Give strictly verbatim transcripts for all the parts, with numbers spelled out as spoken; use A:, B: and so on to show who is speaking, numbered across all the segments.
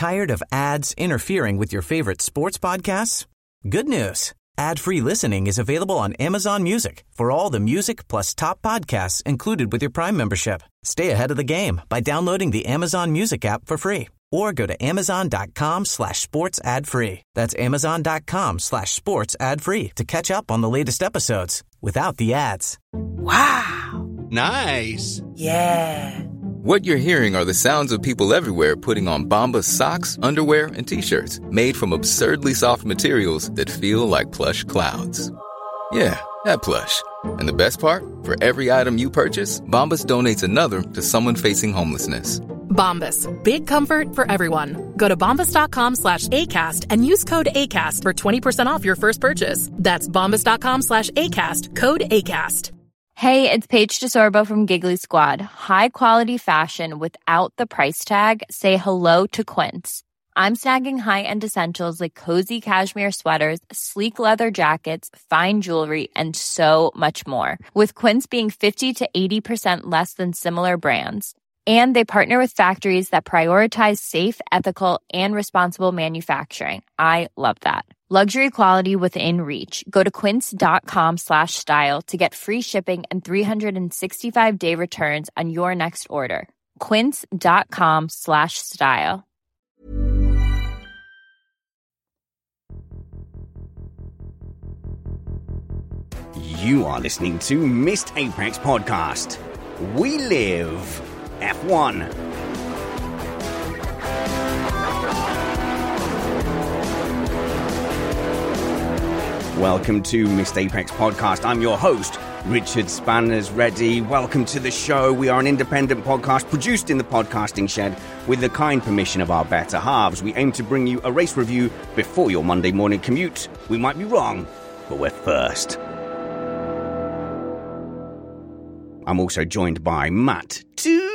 A: Tired of ads interfering with your favorite sports podcasts? Good news. Ad-free listening is available on Amazon Music for all the music plus top podcasts included with your Prime membership. Stay ahead of the game by downloading the Amazon Music app for free or go to amazon.com slash sports ad free. That's amazon.com slash sports ad free to catch up on the latest episodes without the ads.
B: Wow.
C: Nice.
B: Yeah.
D: What you're hearing are the sounds of people everywhere putting on Bombas socks, underwear, and T-shirts made from absurdly soft materials that feel like plush clouds. Yeah, that plush. And the best part? For every item you purchase, Bombas donates another to someone facing homelessness.
E: Bombas. Big comfort for everyone. Go to bombas.com slash ACAST and use code ACAST for twenty percent off your first purchase. That's bombas.com slash ACAST. Code ACAST.
F: Hey, it's Paige DeSorbo from Giggly Squad. High quality fashion without the price tag. Say hello to Quince. I'm snagging high-end essentials like cozy cashmere sweaters, sleek leather jackets, fine jewelry, and so much more. With Quince being fifty to eighty percent less than similar brands. And they partner with factories that prioritize safe, ethical, and responsible manufacturing. I love that. Luxury quality within reach. Go to quince.com slash style to get free shipping and three sixty-five day returns on your next order. Quince.com slash style.
B: You are listening to Missed Apex Podcast. We live F one. Welcome to Missed Apex Podcast. I'm your host, Richard Spanners Ready. Welcome to the show. We are an independent podcast produced in the podcasting shed with the kind permission of our better halves. We aim to bring you a race review before your Monday morning commute. We might be wrong, but we're first. I'm also joined by Matt Two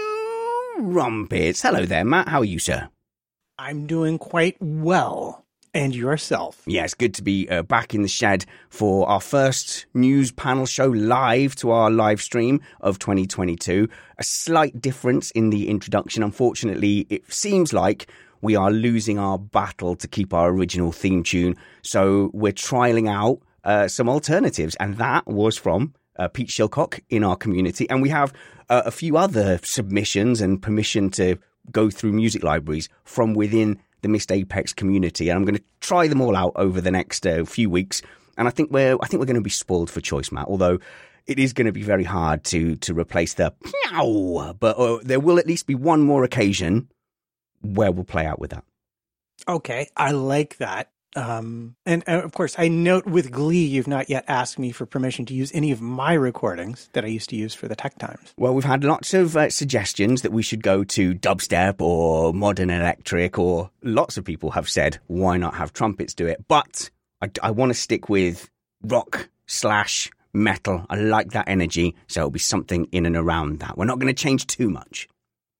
B: Rumpets. Hello there, Matt. How are you, sir?
G: I'm doing quite well. And yourself?
B: Yeah, it's good to be uh, back in the shed for our first news panel show live to our live stream of twenty twenty-two. A slight difference in the introduction. Unfortunately, it seems like we are losing our battle to keep our original theme tune. So we're trialing out uh, some alternatives. And that was from uh, Pete Shilcock in our community. And we have uh, a few other submissions and permission to go through music libraries from within the Missed Apex community, and I'm going to try them all out over the next uh, few weeks. And I think we're I think we're going to be spoiled for choice, Matt. Although it is going to be very hard to to replace the meow, but uh, there will at least be one more occasion where we'll play out with that.
G: Okay, I like that. Um, and uh, of course, I note with glee you've not yet asked me for permission to use any of my recordings that I used to use for the Tech Times.
B: Well, we've had lots of uh, suggestions that we should go to dubstep or modern electric, or lots of people have said, why not have trumpets do it? But I, I want to stick with rock slash metal. I like that energy, so it'll be something in and around that. We're not going to change too much.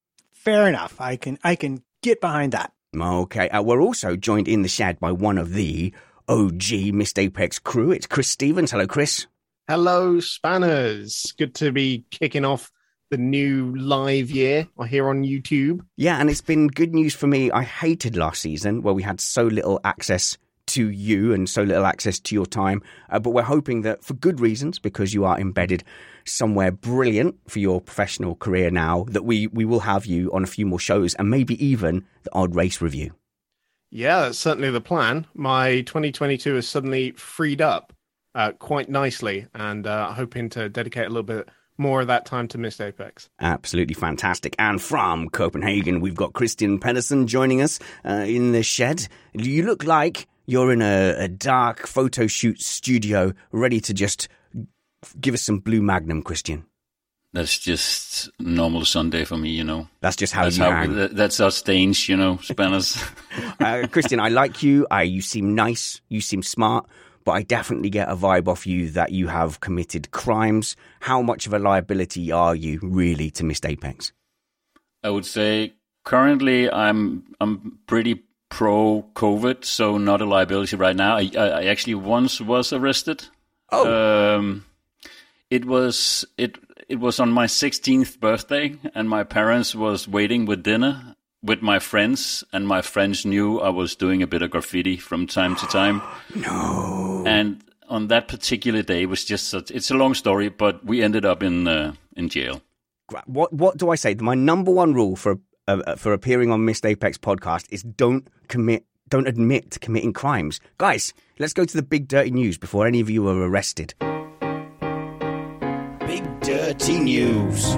G: Fair enough. I can I can get behind that.
B: Okay, uh, we're also joined in the shed by one of the O G Missed Apex crew. It's Chris Stevens. Hello, Chris.
C: Hello, Spanners. Good to be kicking off the new live year here on YouTube.
B: Yeah, and it's been good news for me. I hated last season where we had so little access to you and so little access to your time. Uh, but we're hoping that for good reasons, because you are embedded somewhere brilliant for your professional career now, that we, we will have you on a few more shows and maybe even the odd race review.
C: Yeah, that's certainly the plan. My twenty twenty-two is suddenly freed up uh, quite nicely, and uh, hoping to dedicate a little bit more of that time to Missed Apex.
B: Absolutely fantastic. And from Copenhagen, we've got Christian Pedersen joining us uh, in the shed. You look like you're in a, a dark photo shoot studio, ready to just give us some Blue Magnum, Christian.
H: That's just normal Sunday for me, you know.
B: That's just how
H: that's
B: you
H: how,
B: hang.
H: Th- that's our stains, you know, Spanners.
B: uh, Christian, I like you. I, you seem nice. You seem smart. But I definitely get a vibe off you that you have committed crimes. How much of a liability are you really to Missed Apex?
H: I would say currently I'm I'm pretty pro-COVID, so not a liability right now. I, I, I actually once was arrested.
B: Oh.
H: Um, it was it it was on my sixteenth birthday, and my parents was waiting with dinner, with my friends, and my friends knew I was doing a bit of graffiti from time to time.
B: No.
H: And on that particular day, it was just such, it's a long story, but we ended up in uh, in jail.
B: What what do I say? My number one rule for uh, for appearing on Missed Apex podcast is don't commit, don't admit to committing crimes. Guys, let's go to the big dirty news before any of you are arrested. Big dirty news.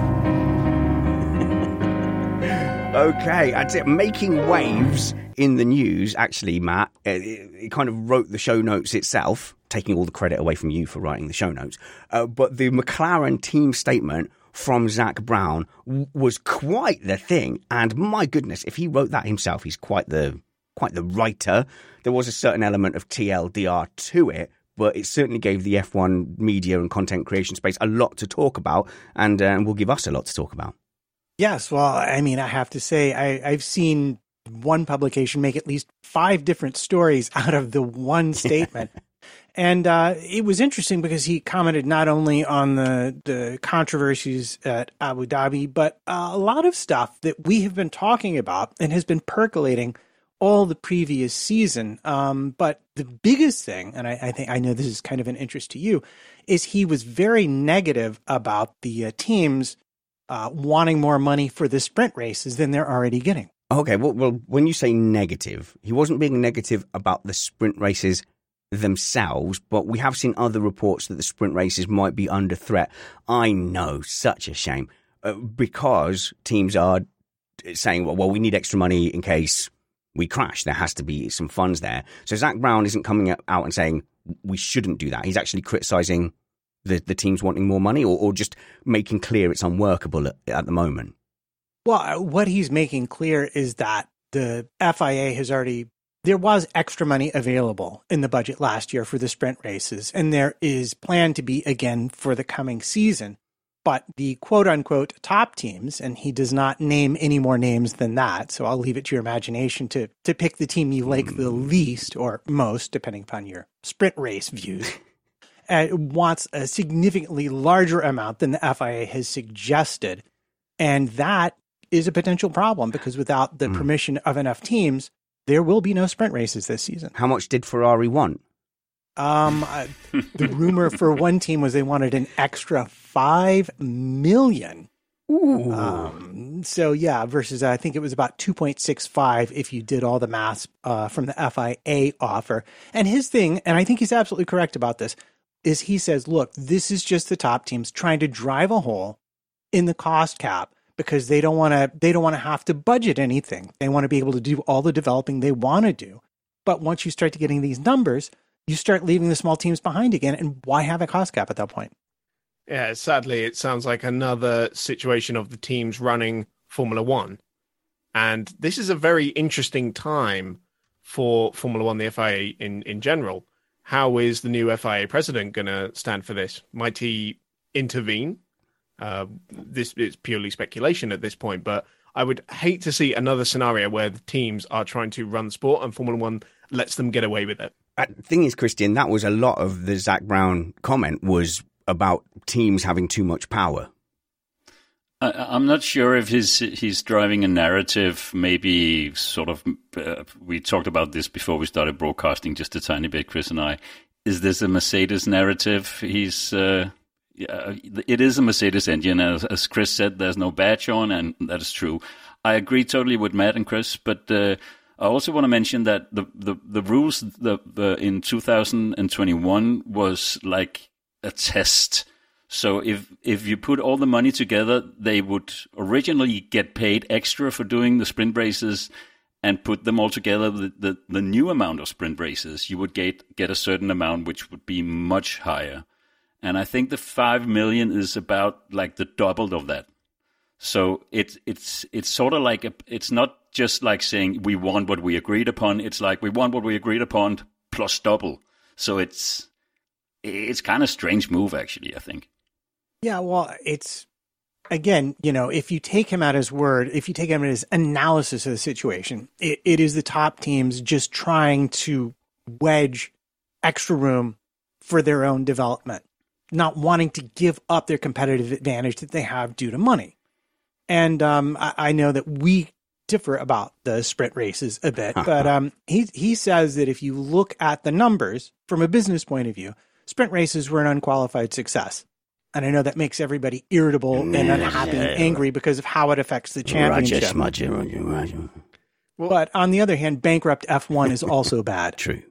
B: Okay, that's it. Making waves in the news, actually, Matt. It, it kind of wrote the show notes itself, taking all the credit away from you for writing the show notes. Uh, but the McLaren team statement from Zak Brown w- was quite the thing. And my goodness, if he wrote that himself, he's quite the quite the writer. There was a certain element of T L D R to it, but it certainly gave the F one media and content creation space a lot to talk about, and uh, will give us a lot to talk about.
G: Yes, well, I mean, I have to say, I, I've seen one publication make at least five different stories out of the one statement. And uh, it was interesting because he commented not only on the, the controversies at Abu Dhabi, but uh, a lot of stuff that we have been talking about and has been percolating all the previous season. Um, but the biggest thing, and I, I think I know this is kind of an interest to you, is he was very negative about the uh, teams Uh, wanting more money for the sprint races than they're already getting.
B: Okay, well, well, when you say negative, he wasn't being negative about the sprint races themselves, but we have seen other reports that the sprint races might be under threat. I know, such a shame, uh, because teams are saying, well, well, we need extra money in case we crash. There has to be some funds there. So Zak Brown isn't coming out and saying we shouldn't do that. He's actually criticising the, the teams wanting more money, or, or just making clear it's unworkable at, at the moment?
G: Well, what he's making clear is that the F I A has already, there was extra money available in the budget last year for the sprint races, and there is planned to be again for the coming season. But the quote unquote top teams, and he does not name any more names than that, so I'll leave it to your imagination to, to pick the team you like the least or most, depending upon your sprint race views. Uh, wants a significantly larger amount than the F I A has suggested. And that is a potential problem because without the mm. permission of enough teams, there will be no sprint races this season.
B: How much did Ferrari want?
G: Um, uh, the rumor for one team was they wanted an extra five million.
B: Ooh.
G: Um, so yeah, versus uh, I think it was about two point six five if you did all the math uh, from the F I A offer. And his thing, and I think he's absolutely correct about this, is he says, look, this is just the top teams trying to drive a hole in the cost cap because they don't want to, they don't want to have to budget anything. They want to be able to do all the developing they want to do. But once you start to getting these numbers, you start leaving the small teams behind again. And why have a cost cap at that point?
C: Yeah, sadly, it sounds like another situation of the teams running Formula One. And this is a very interesting time for Formula One, the F I A in, in general. How is the new F I A president going to stand for this? Might he intervene? Uh, this is purely speculation at this point, but I would hate to see another scenario where the teams are trying to run the sport and Formula One lets them get away with it.
B: The thing is, Christian, that was a lot of the Zak Brown comment was about teams having too much power.
H: I, I'm not sure if he's he's driving a narrative. Maybe sort of. Uh, we talked about this before we started broadcasting, just a tiny bit, Chris and I. Is this a Mercedes narrative? He's. Uh, yeah, it is a Mercedes engine, as, as Chris said. There's no badge on, and that is true. I agree totally with Matt and Chris, but uh, I also want to mention that the the, the rules the, the in two thousand twenty-one was like a test. So if if you put all the money together, they would originally get paid extra for doing the sprint races, and put them all together, the, the, the new amount of sprint races, you would get get a certain amount, which would be much higher. And I think the five million is about like the double of that. So it's it's it's sort of like a, it's not just like saying we want what we agreed upon. It's like we want what we agreed upon plus double. So it's it's kind of strange move, actually, I think.
G: Yeah, well, it's, again, you know, if you take him at his word, if you take him at his analysis of the situation, it, it is the top teams just trying to wedge extra room for their own development, not wanting to give up their competitive advantage that they have due to money. And um, I, I know that we differ about the sprint races a bit, but um, he he says that if you look at the numbers from a business point of view, sprint races were an unqualified success. And I know that makes everybody irritable and unhappy and angry because of how it affects the championship.
B: Roger, Roger, Roger.
G: But on the other hand, bankrupt F one is also bad.
B: True.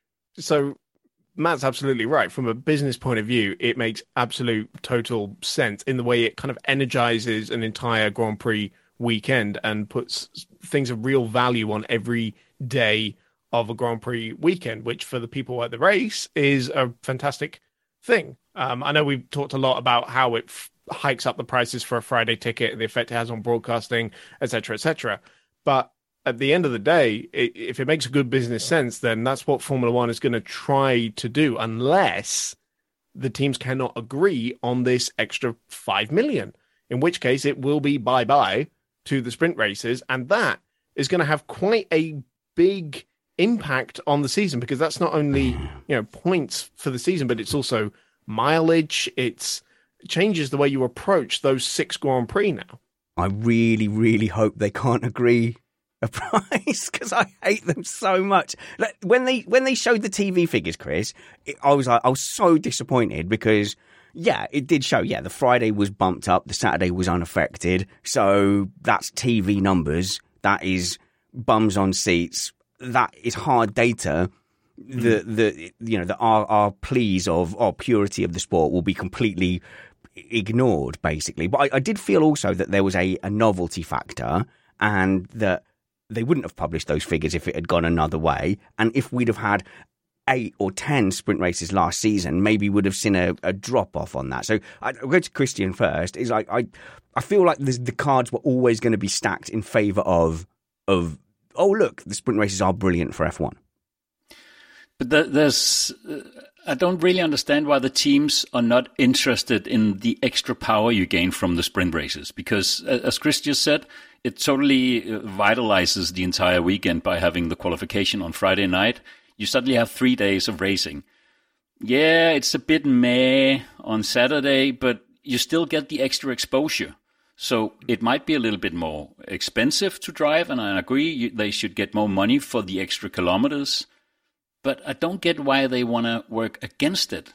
C: So Matt's absolutely right. From a business point of view, it makes absolute total sense in the way it kind of energizes an entire Grand Prix weekend and puts things of real value on every day of a Grand Prix weekend, which for the people at the race is a fantastic thing. Um, I know we've talked a lot about how it f- hikes up the prices for a Friday ticket, the effect it has on broadcasting, et cetera, et cetera. But at the end of the day, it, if it makes a good business sense, then that's what Formula One is going to try to do, unless the teams cannot agree on this extra five million, in which case it will be bye-bye to the sprint races. And that is going to have quite a big impact on the season, because that's not only, you know, points for the season, but it's also mileage. It's, it changes the way you approach those six Grand Prix now.
B: I really, really hope they can't agree a price, because I hate them so much. Like, when they when they showed the T V figures, Chris, it, I was like, I was so disappointed because, yeah, it did show. Yeah, the Friday was bumped up, the Saturday was unaffected. So that's T V numbers. That is bums on seats. That is hard data. The the you know the our our pleas of our purity of the sport will be completely ignored, basically. But I, I did feel also that there was a, a novelty factor, and that they wouldn't have published those figures if it had gone another way. And if we'd have had eight or ten sprint races last season, maybe would have seen a, a drop off on that. So I, I'll go to Christian first. Is like I I feel like the cards were always going to be stacked in favour of of oh look, the sprint races are brilliant for F one.
H: But the, there's, uh, I don't really understand why the teams are not interested in the extra power you gain from the sprint races. Because, uh, as Chris just said, it totally vitalizes the entire weekend by having the qualification on Friday night. You suddenly have three days of racing. Yeah, it's a bit meh on Saturday, but you still get the extra exposure. So it might be a little bit more expensive to drive, and I agree you, they should get more money for the extra kilometers. But I don't get why they want to work against it.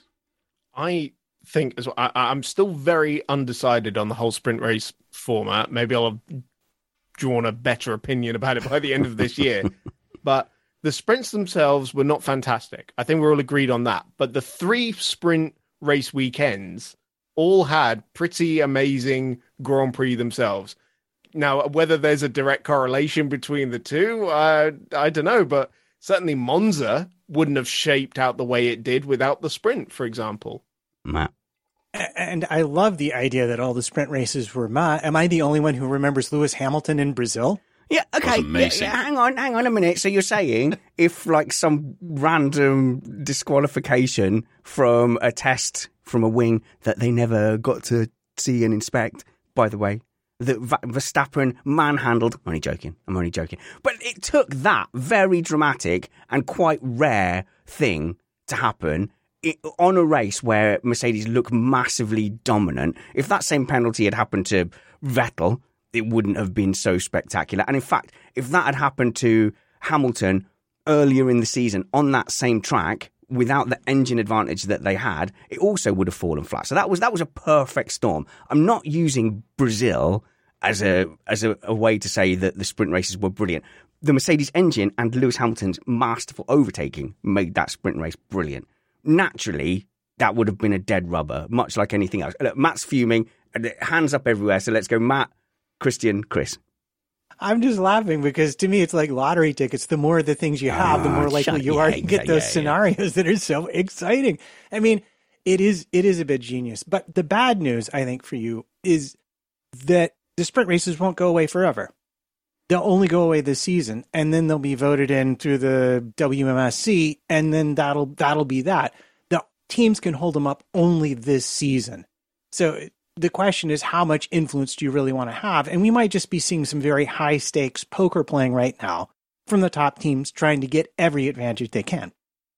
C: I think as well, I, I'm still very undecided on the whole sprint race format. Maybe I'll have drawn a better opinion about it by the end of this year. But the sprints themselves were not fantastic. I think we're all agreed on that. But the three sprint race weekends all had pretty amazing Grand Prix themselves. Now, whether there's a direct correlation between the two, uh, I don't know. But certainly Monza wouldn't have shaped out the way it did without the sprint, for example.
B: Matt.
G: And I love the idea that all the sprint races were Matt. Am I the only one who remembers Lewis Hamilton in Brazil?
B: Yeah, okay. Yeah, yeah, hang on, hang on a minute. So you're saying if like some random disqualification from a test from a wing that they never got to see and inspect, by the way, that Verstappen manhandled. I'm only joking. I'm only joking. But it took that very dramatic and quite rare thing to happen it, on a race where Mercedes looked massively dominant. If that same penalty had happened to Vettel, it wouldn't have been so spectacular. And in fact, if that had happened to Hamilton earlier in the season on that same track, without the engine advantage that they had, it also would have fallen flat. So that was that was a perfect storm. I'm not using Brazil as a as a, a way to say that the sprint races were brilliant. The Mercedes engine and Lewis Hamilton's masterful overtaking made that sprint race brilliant. Naturally, that would have been a dead rubber, much like anything else. Look, Matt's fuming, hands up everywhere. So let's go, Matt, Christian, Chris.
G: I'm just laughing because to me, it's like lottery tickets. The more of the things you have, the more likely you are to get those scenarios that are so exciting. I mean, it is it is a bit genius. But the bad news, I think, for you is that the sprint races won't go away forever. They'll only go away this season, and then they'll be voted in through the W M S C, and then that'll that'll be that. The teams can hold them up only this season. So the question is, how much influence do you really want to have? And we might just be seeing some very high stakes poker playing right now from the top teams trying to get every advantage they can.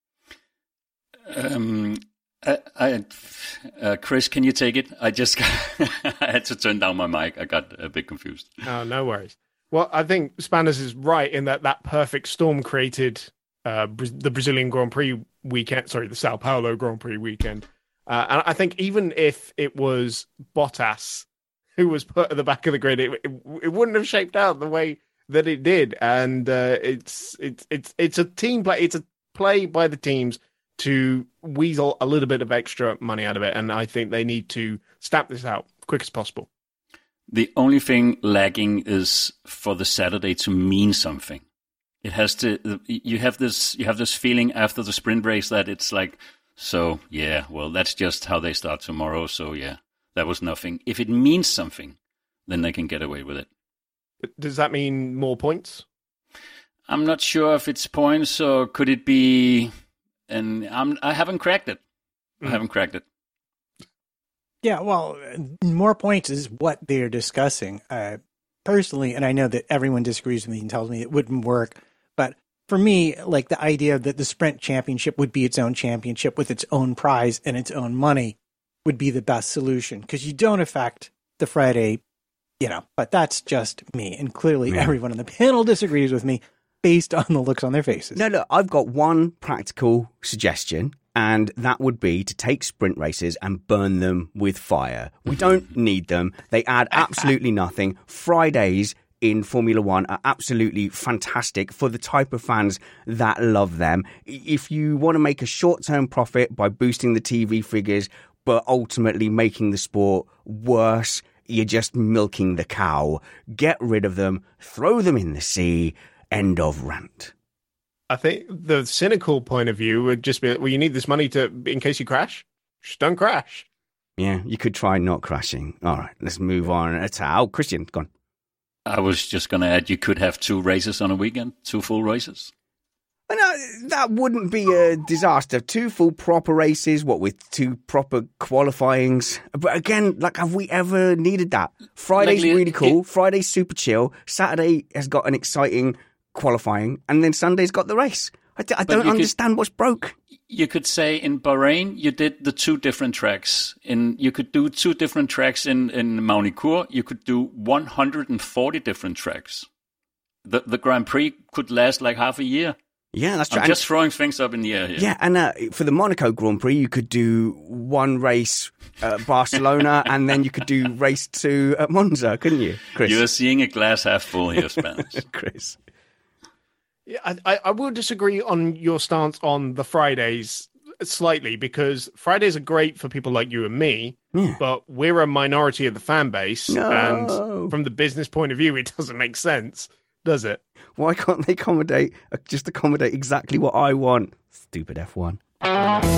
H: Um, I, I, uh, Chris, can you take it? I just got, I had to turn down my mic. I got a bit confused.
C: Oh, no worries. Well, I think Spanners is right in that that perfect storm created uh, the Brazilian Grand Prix weekend, sorry, the Sao Paulo Grand Prix weekend. Uh, and I think even if it was Bottas who was put at the back of the grid, it, it, it wouldn't have shaped out the way that it did. And uh, it's it's it's it's a team play. It's a play by the teams to weasel a little bit of extra money out of it. And I think they need to stamp this out as quick as possible.
H: The only thing lagging is for the Saturday to mean something. It has to. You have this. You have this feeling after the sprint race that it's like, so yeah, well, that's just how they start tomorrow. So yeah, that was nothing. If it means something, then they can get away with it.
C: Does that mean more points?
H: I'm not sure if it's points or could it be. And I'm. I haven't cracked it. Mm. I haven't cracked it.
G: Yeah, well, more points is what they're discussing. Uh, personally, and I know that everyone disagrees with me and tells me it wouldn't work, but for me, like the idea that the sprint championship would be its own championship with its own prize and its own money would be the best solution, because you don't affect the Friday, you know, but that's just me. And clearly yeah. everyone on the panel disagrees with me based on the looks on their faces.
B: No, look, I've got one practical suggestion. And that would be to take sprint races and burn them with fire. We don't need them. They add absolutely nothing. Fridays in Formula One are absolutely fantastic for the type of fans that love them. If you want to make a short-term profit by boosting the T V figures, but ultimately making the sport worse, you're just milking the cow. Get rid of them. Throw them in the sea. End of rant.
C: I think the cynical point of view would just be, well, you need this money to, in case you crash, just don't crash.
B: Yeah, you could try not crashing. All right, let's move on. It's, oh, Christian, go on.
H: I was just going to add, you could have two races on a weekend, two full races.
B: No, that wouldn't be a disaster. Two full proper races, what, with two proper qualifyings. But again, like, have we ever needed that? Friday's like, really cool. It, Friday's super chill. Saturday has got an exciting qualifying, and then Sunday's got the race. I, d- I don't understand
H: could,
B: what's broke.
H: You could say in Bahrain, you did the two different tracks. In you could do two different tracks in, in Magny-Cours. You could do one hundred forty different tracks. The the Grand Prix could last like half a year.
B: Yeah, that's true.
H: I'm just throwing things up in the air here.
B: Yeah, and uh, for the Monaco Grand Prix, you could do one race at Barcelona, and then you could do race two at Monza, couldn't you, Chris?
H: You're seeing a glass half full here, Spanish.
B: Chris.
C: Yeah, I, I will disagree on your stance on the Fridays slightly, because Fridays are great for people like you and me, yeah. but we're a minority of the fan base,
B: no.
C: and from the business point of view, it doesn't make sense, does it?
B: Why can't they accommodate, just accommodate exactly what I want? Stupid F one. All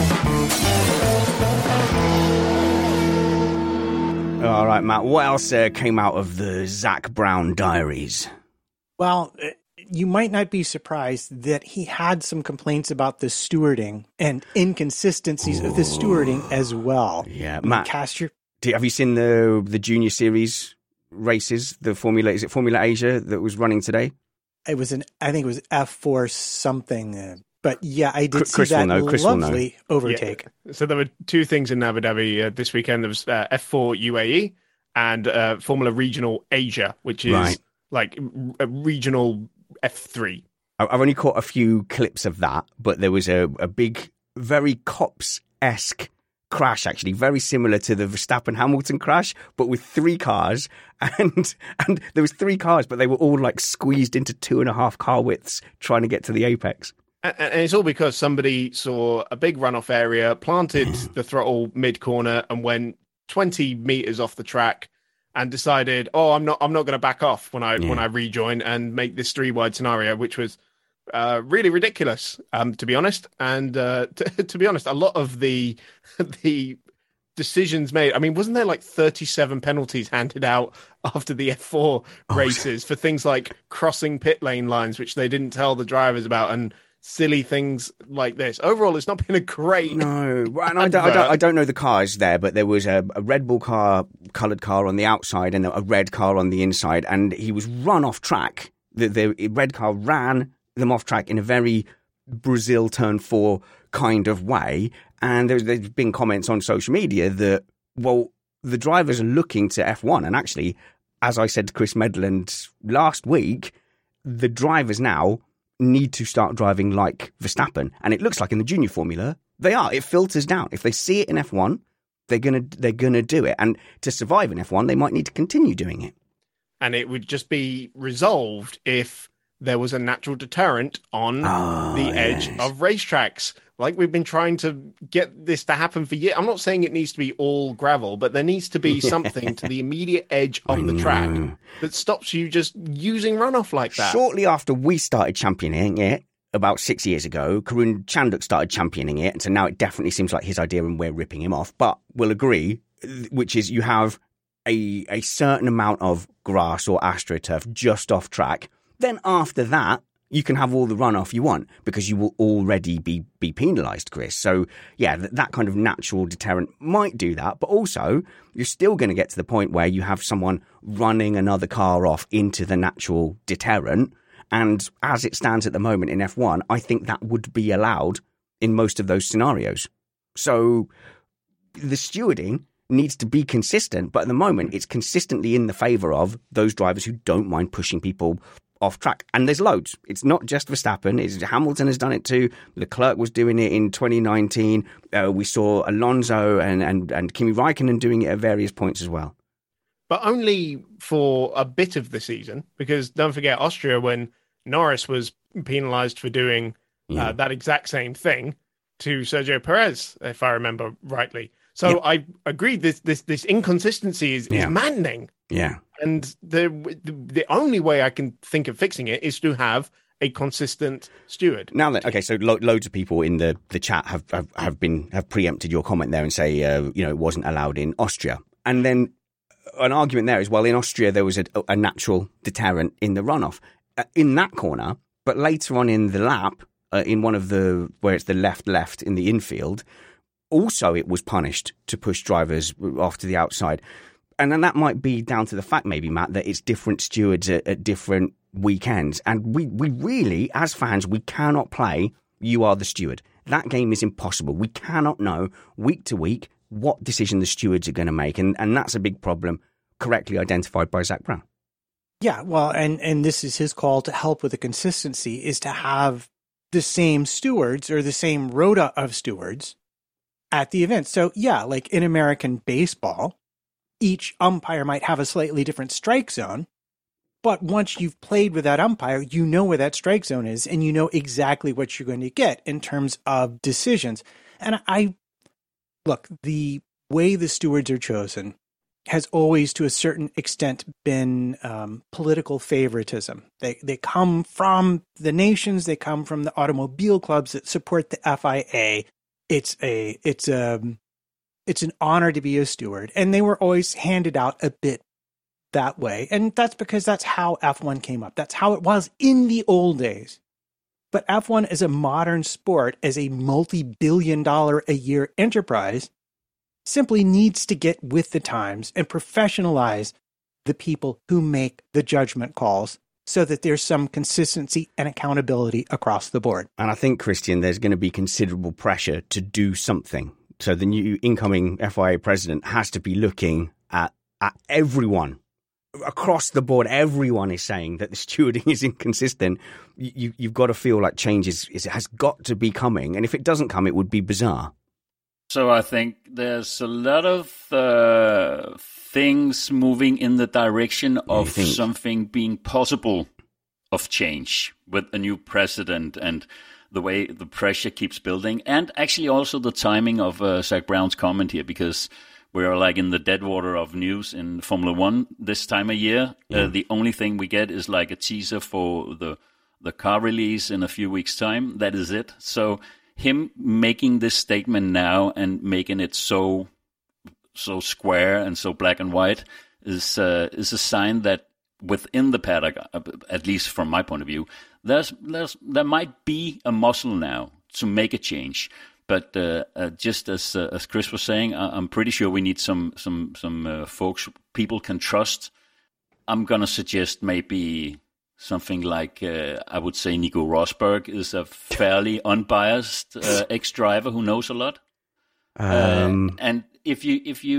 B: right, Matt, what else uh, came out of the Zach Brown diaries?
G: Well, you might not be surprised that he had some complaints about the stewarding and inconsistencies Ooh. of the stewarding as well.
B: Yeah, Matt,
G: cast your...
B: have you seen the the Junior Series races? The Formula, is it Formula Asia that was running today?
G: It was an, I think it was F four something. Uh, but yeah, I did
B: Chris
G: see that
B: will know. Chris
G: lovely overtake.
C: Yeah. So there were two things in Abu Dhabi uh, this weekend. There was uh, F four U A E and uh, Formula Regional Asia, which is right. like a regional F three.
B: I've only caught a few clips of that, but there was a, a big, very Cops-esque crash, actually, very similar to the Verstappen-Hamilton crash, but with three cars. And and there was three cars, but they were all like squeezed into two and a half car widths trying to get to the apex.
C: And, and it's all because somebody saw a big runoff area, planted the throttle mid-corner and went twenty meters off the track, and decided, oh, I'm not, I'm not going to back off when I yeah. when I rejoin and make this three wide scenario, which was uh, really ridiculous, um, to be honest. And uh, to, to be honest, a lot of the the decisions made. I mean, wasn't there like thirty-seven penalties handed out after the F four oh, races for things like crossing pit lane lines, which they didn't tell the drivers about, and silly things like this? Overall, it's not been a great.
B: No, and I don't, I don't, I don't know the cars there, but there was a, a Red Bull car, coloured car on the outside, and a red car on the inside, and he was run off track. The, the red car ran them off track in a very Brazil turn four kind of way, and there's, there's been comments on social media that, well, the drivers are looking to F one, and actually, as I said to Chris Medland last week, the drivers now need to start driving like Verstappen. And it looks like in the junior formula, they are. It filters down. If they see it in F one, they're going to they're gonna do it. And to survive in F one, they might need to continue doing it.
C: And it would just be resolved if there was a natural deterrent on
B: oh,
C: the edge
B: yes.
C: of racetracks. Like we've been trying to get this to happen for years. I'm not saying it needs to be all gravel, but there needs to be something to the immediate edge of the track that stops you just using runoff like that.
B: Shortly after we started championing it, about six years ago, Karun Chanduk started championing it. And so now it definitely seems like his idea and we're ripping him off. But we'll agree, which is you have a, a certain amount of grass or AstroTurf just off track. Then after that, you can have all the runoff you want because you will already be, be penalised, Chris. So, yeah, th- that kind of natural deterrent might do that. But also, you're still going to get to the point where you have someone running another car off into the natural deterrent. And as it stands at the moment in F one, I think that would be allowed in most of those scenarios. So the stewarding needs to be consistent. But at the moment, it's consistently in the favour of those drivers who don't mind pushing people off track. And there's loads. It's not just Verstappen. It's, Hamilton has done it too. Leclerc was doing it in twenty nineteen. Uh, we saw Alonso and, and, and Kimi Raikkonen doing it at various points as well.
C: But only for a bit of the season, because don't forget Austria, when Norris was penalised for doing yeah. uh, that exact same thing to Sergio Perez, if I remember rightly. So yeah. I agree. This this this inconsistency is,
B: yeah.
C: is maddening.
B: Yeah.
C: And the, the the only way I can think of fixing it is to have a consistent steward.
B: Now that okay, so lo- loads of people in the, the chat have, have have been have preempted your comment there and say uh, you know it wasn't allowed in Austria, and then an argument there is well in Austria there was a, a natural deterrent in the runoff uh, in that corner, but later on in the lap uh, in one of the where it's the left left in the infield, also it was punished to push drivers off to the outside. And then that might be down to the fact, maybe, Matt, that it's different stewards at, at different weekends. And we, we really, as fans, we cannot play You Are the Steward. That game is impossible. We cannot know week to week what decision the stewards are going to make. And, and that's a big problem, correctly identified by Zak Brown.
G: Yeah, well, and, and this is his call to help with the consistency, is to have the same stewards or the same rota of stewards at the event. So, yeah, like in American baseball, each umpire might have a slightly different strike zone, but once you've played with that umpire, you know where that strike zone is, and you know exactly what you're going to get in terms of decisions. And I, look, the way the stewards are chosen has always, to a certain extent, been um, political favoritism. They they come from the nations, they come from the automobile clubs that support the F I A. It's a it's a It's an honor to be a steward, and they were always handed out a bit that way. And that's because that's how F one came up. That's how it was in the old days. But F one as a modern sport, as a multi-billion dollar a year enterprise, simply needs to get with the times and professionalize the people who make the judgment calls so that there's some consistency and accountability across the board.
B: And I think, Christian, there's going to be considerable pressure to do something. So the new incoming F I A president has to be looking at, at everyone across the board. Everyone is saying that the stewarding is inconsistent. You, you've got to feel like change is, is has got to be coming. And if it doesn't come, it would be bizarre.
H: So I think there's a lot of uh, things moving in the direction of something being possible of change with a new president and the way the pressure keeps building, and actually also the timing of uh, Zak Brown's comment here, because we are like in the dead water of news in Formula One this time of year. Yeah. Uh, the only thing we get is like a teaser for the the car release in a few weeks' time. That is it. So him making this statement now and making it so so square and so black and white is uh, is a sign that within the paddock, at least from my point of view, there's, there's there might be a muscle now to make a change. But uh, uh, just as uh, as Chris was saying, I- I'm pretty sure we need some some some uh, folks people can trust. I'm gonna suggest maybe something like uh, I would say Nico Rosberg is a fairly unbiased uh, ex-driver who knows a lot.
B: Um,
H: uh, and if you if you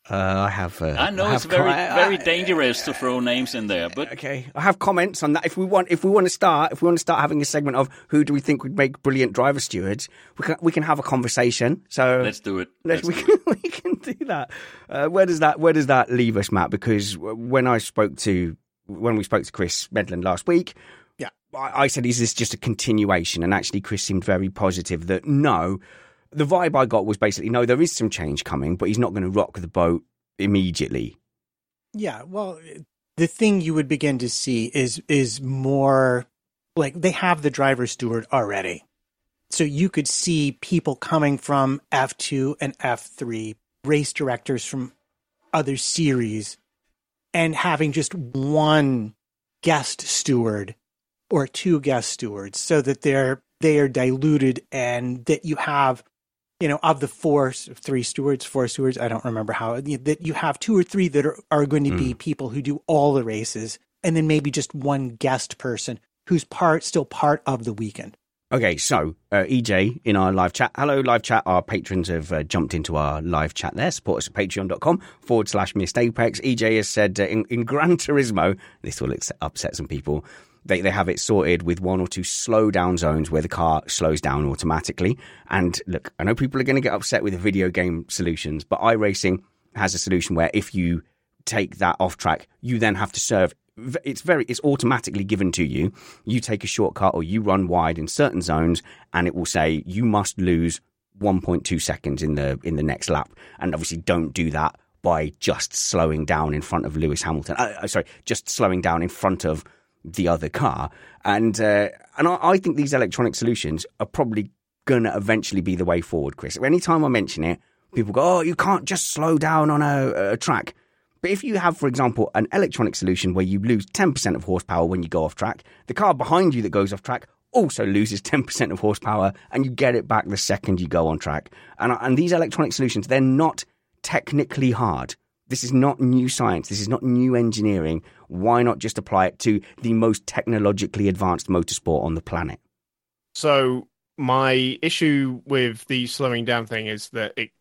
B: Uh, I have. Uh,
H: I know
B: I
H: it's
B: have
H: very,
B: com-
H: very
B: uh,
H: dangerous to throw names in there, but
B: okay, I have comments on that. If we want, if we want to start, if we want to start having a segment of who do we think would make brilliant driver stewards, we can we can have a conversation. So
H: let's do it.
B: Let's,
H: Let's
B: we
H: do
B: can we can do that. Uh, where does that where does that leave us, Matt? Because when I spoke to when we spoke to Chris Medland last week,
G: yeah,
B: I, I said, is this just a continuation? And actually, Chris seemed very positive that no. The vibe I got was basically no, there is some change coming, but he's not going to rock the boat immediately.
G: Yeah, well, the thing you would begin to see is is more like they have the driver steward already. So you could see people coming from F two and F three, race directors from other series, and having just one guest steward or two guest stewards so that they're they are diluted and that you have, you know, of the four, three stewards, four stewards, I don't remember how, that you have two or three that are, are going to be mm. people who do all the races, and then maybe just one guest person who's part still part of the weekend.
B: Okay, so uh, E J in our live chat. Hello, live chat. Our patrons have uh, jumped into our live chat there. Support us at patreon.com forward slash Missed Apex. E J has said uh, in, in Gran Turismo, this will upset some people, They they have it sorted with one or two slow down zones where the car slows down automatically. And look, I know people are going to get upset with the video game solutions, but iRacing has a solution where if you take that off track, you then have to serve. It's very it's automatically given to you. You take a shortcut or you run wide in certain zones, and it will say you must lose one point two seconds in the in the next lap. And obviously, don't do that by just slowing down in front of Lewis Hamilton. Uh, sorry, just slowing down in front of the other car. And uh, and I, I think these electronic solutions are probably going to eventually be the way forward, Chris. Anytime I mention it, people go, oh, you can't just slow down on a, a track. But if you have, for example, an electronic solution where you lose ten percent of horsepower when you go off track, the car behind you that goes off track also loses ten percent of horsepower, and you get it back the second you go on track. And, and these electronic solutions, they're not technically hard. This is not new science. This is not new engineering. Why not just apply it to the most technologically advanced motorsport on the planet?
C: So my issue with the slowing down thing is that it,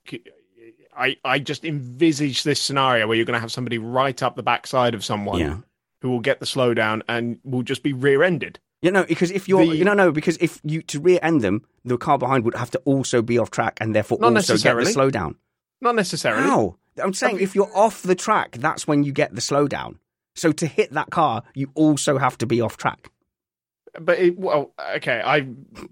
C: I, I just envisage this scenario where you're going to have somebody right up the backside of someone
B: yeah.
C: who will get the slowdown and will just be rear-ended.
B: You know, because if you're,
C: The-
B: you know, no, because if you to rear end them, the car behind would have to also be off track and therefore
C: Not
B: also get the
C: necessarily.
B: slowdown.
C: Not necessarily.
B: How? I'm saying if you're off the track, that's when you get the slowdown. So to hit that car, you also have to be off track.
C: But, it, well, okay, I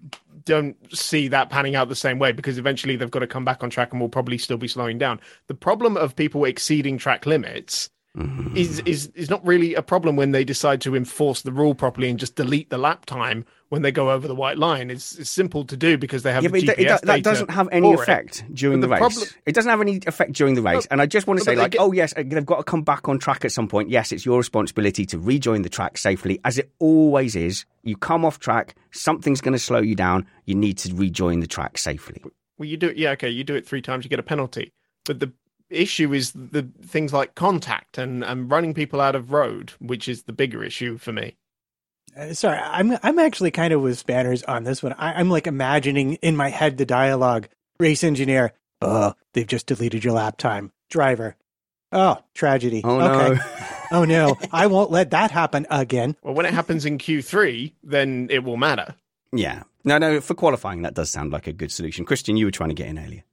C: don't see that panning out the same way because eventually they've got to come back on track and will probably still be slowing down. The problem of people exceeding track limits mm-hmm. is, is, is not really a problem when they decide to enforce the rule properly and just delete the lap time when they go over the white line. It's, it's simple to do because they have
B: Yeah,
C: the
B: but
C: G P S
B: it, it, that
C: data
B: doesn't have any
C: for it.
B: effect during
C: But
B: the
C: the
B: race.
C: problem-
B: It doesn't have any effect during the race.
C: No,
B: and I just want to
C: but
B: say,
C: they
B: like,
C: get-
B: oh, yes, they've got to come back on track at some point. Yes, it's your responsibility to rejoin the track safely, as it always is. You come off track, something's going to slow you down. You need to rejoin the track safely.
C: Well, you do it. Yeah, okay, you do it three times, you get a penalty. But the issue is the things like contact and, and running people out of road, which is the bigger issue for me.
G: Uh, sorry, I'm I'm actually kind of with Spanners on this one. I, I'm like imagining in my head the dialogue. Race engineer, oh, they've just deleted your lap time. Driver, oh, tragedy.
B: Oh,
G: okay.
B: no.
G: Oh, no, I won't let that happen again.
C: Well, when it happens in Q three, then it will matter.
B: Yeah. No, no, for qualifying, that does sound like a good solution. Christian, you were trying to get in earlier.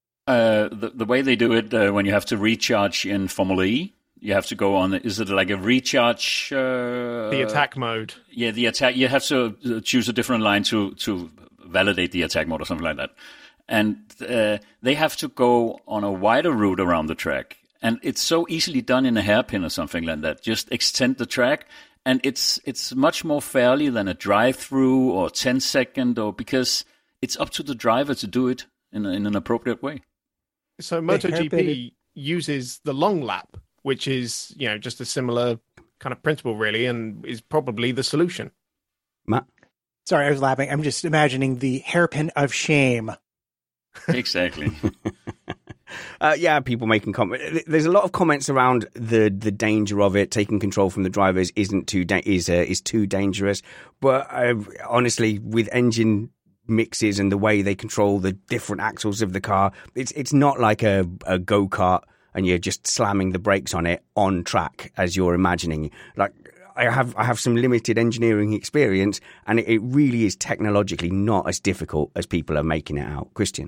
H: Uh, the, the way they do it uh, when you have to recharge in Formula E, you have to go on, is it like a recharge? Uh,
C: The attack mode.
H: Yeah, the attack. You have to choose a different line to, to validate the attack mode or something like that. And uh, they have to go on a wider route around the track. And it's so easily done in a hairpin or something like that. Just extend the track. And it's it's much more fairly than a drive-through or ten second, or because it's up to the driver to do it in, a, in an appropriate way.
C: So
G: hairpin
C: MotoGP uses the long lap, which is, you know, just a similar kind of principle, really, and is probably the solution.
B: Matt?
G: Sorry, I was laughing. I'm just imagining the hairpin of shame.
H: Exactly.
B: Uh, yeah, people making comments. There's a lot of comments around the the danger of it. Taking control from the drivers isn't too da- is uh, is too dangerous. But uh, honestly, with engine mixes and the way they control the different axles of the car, it's it's not like a, a go kart and you're just slamming the brakes on it on track as you're imagining. Like, I have I have some limited engineering experience, and it, it really is technologically not as difficult as people are making it out. Christian?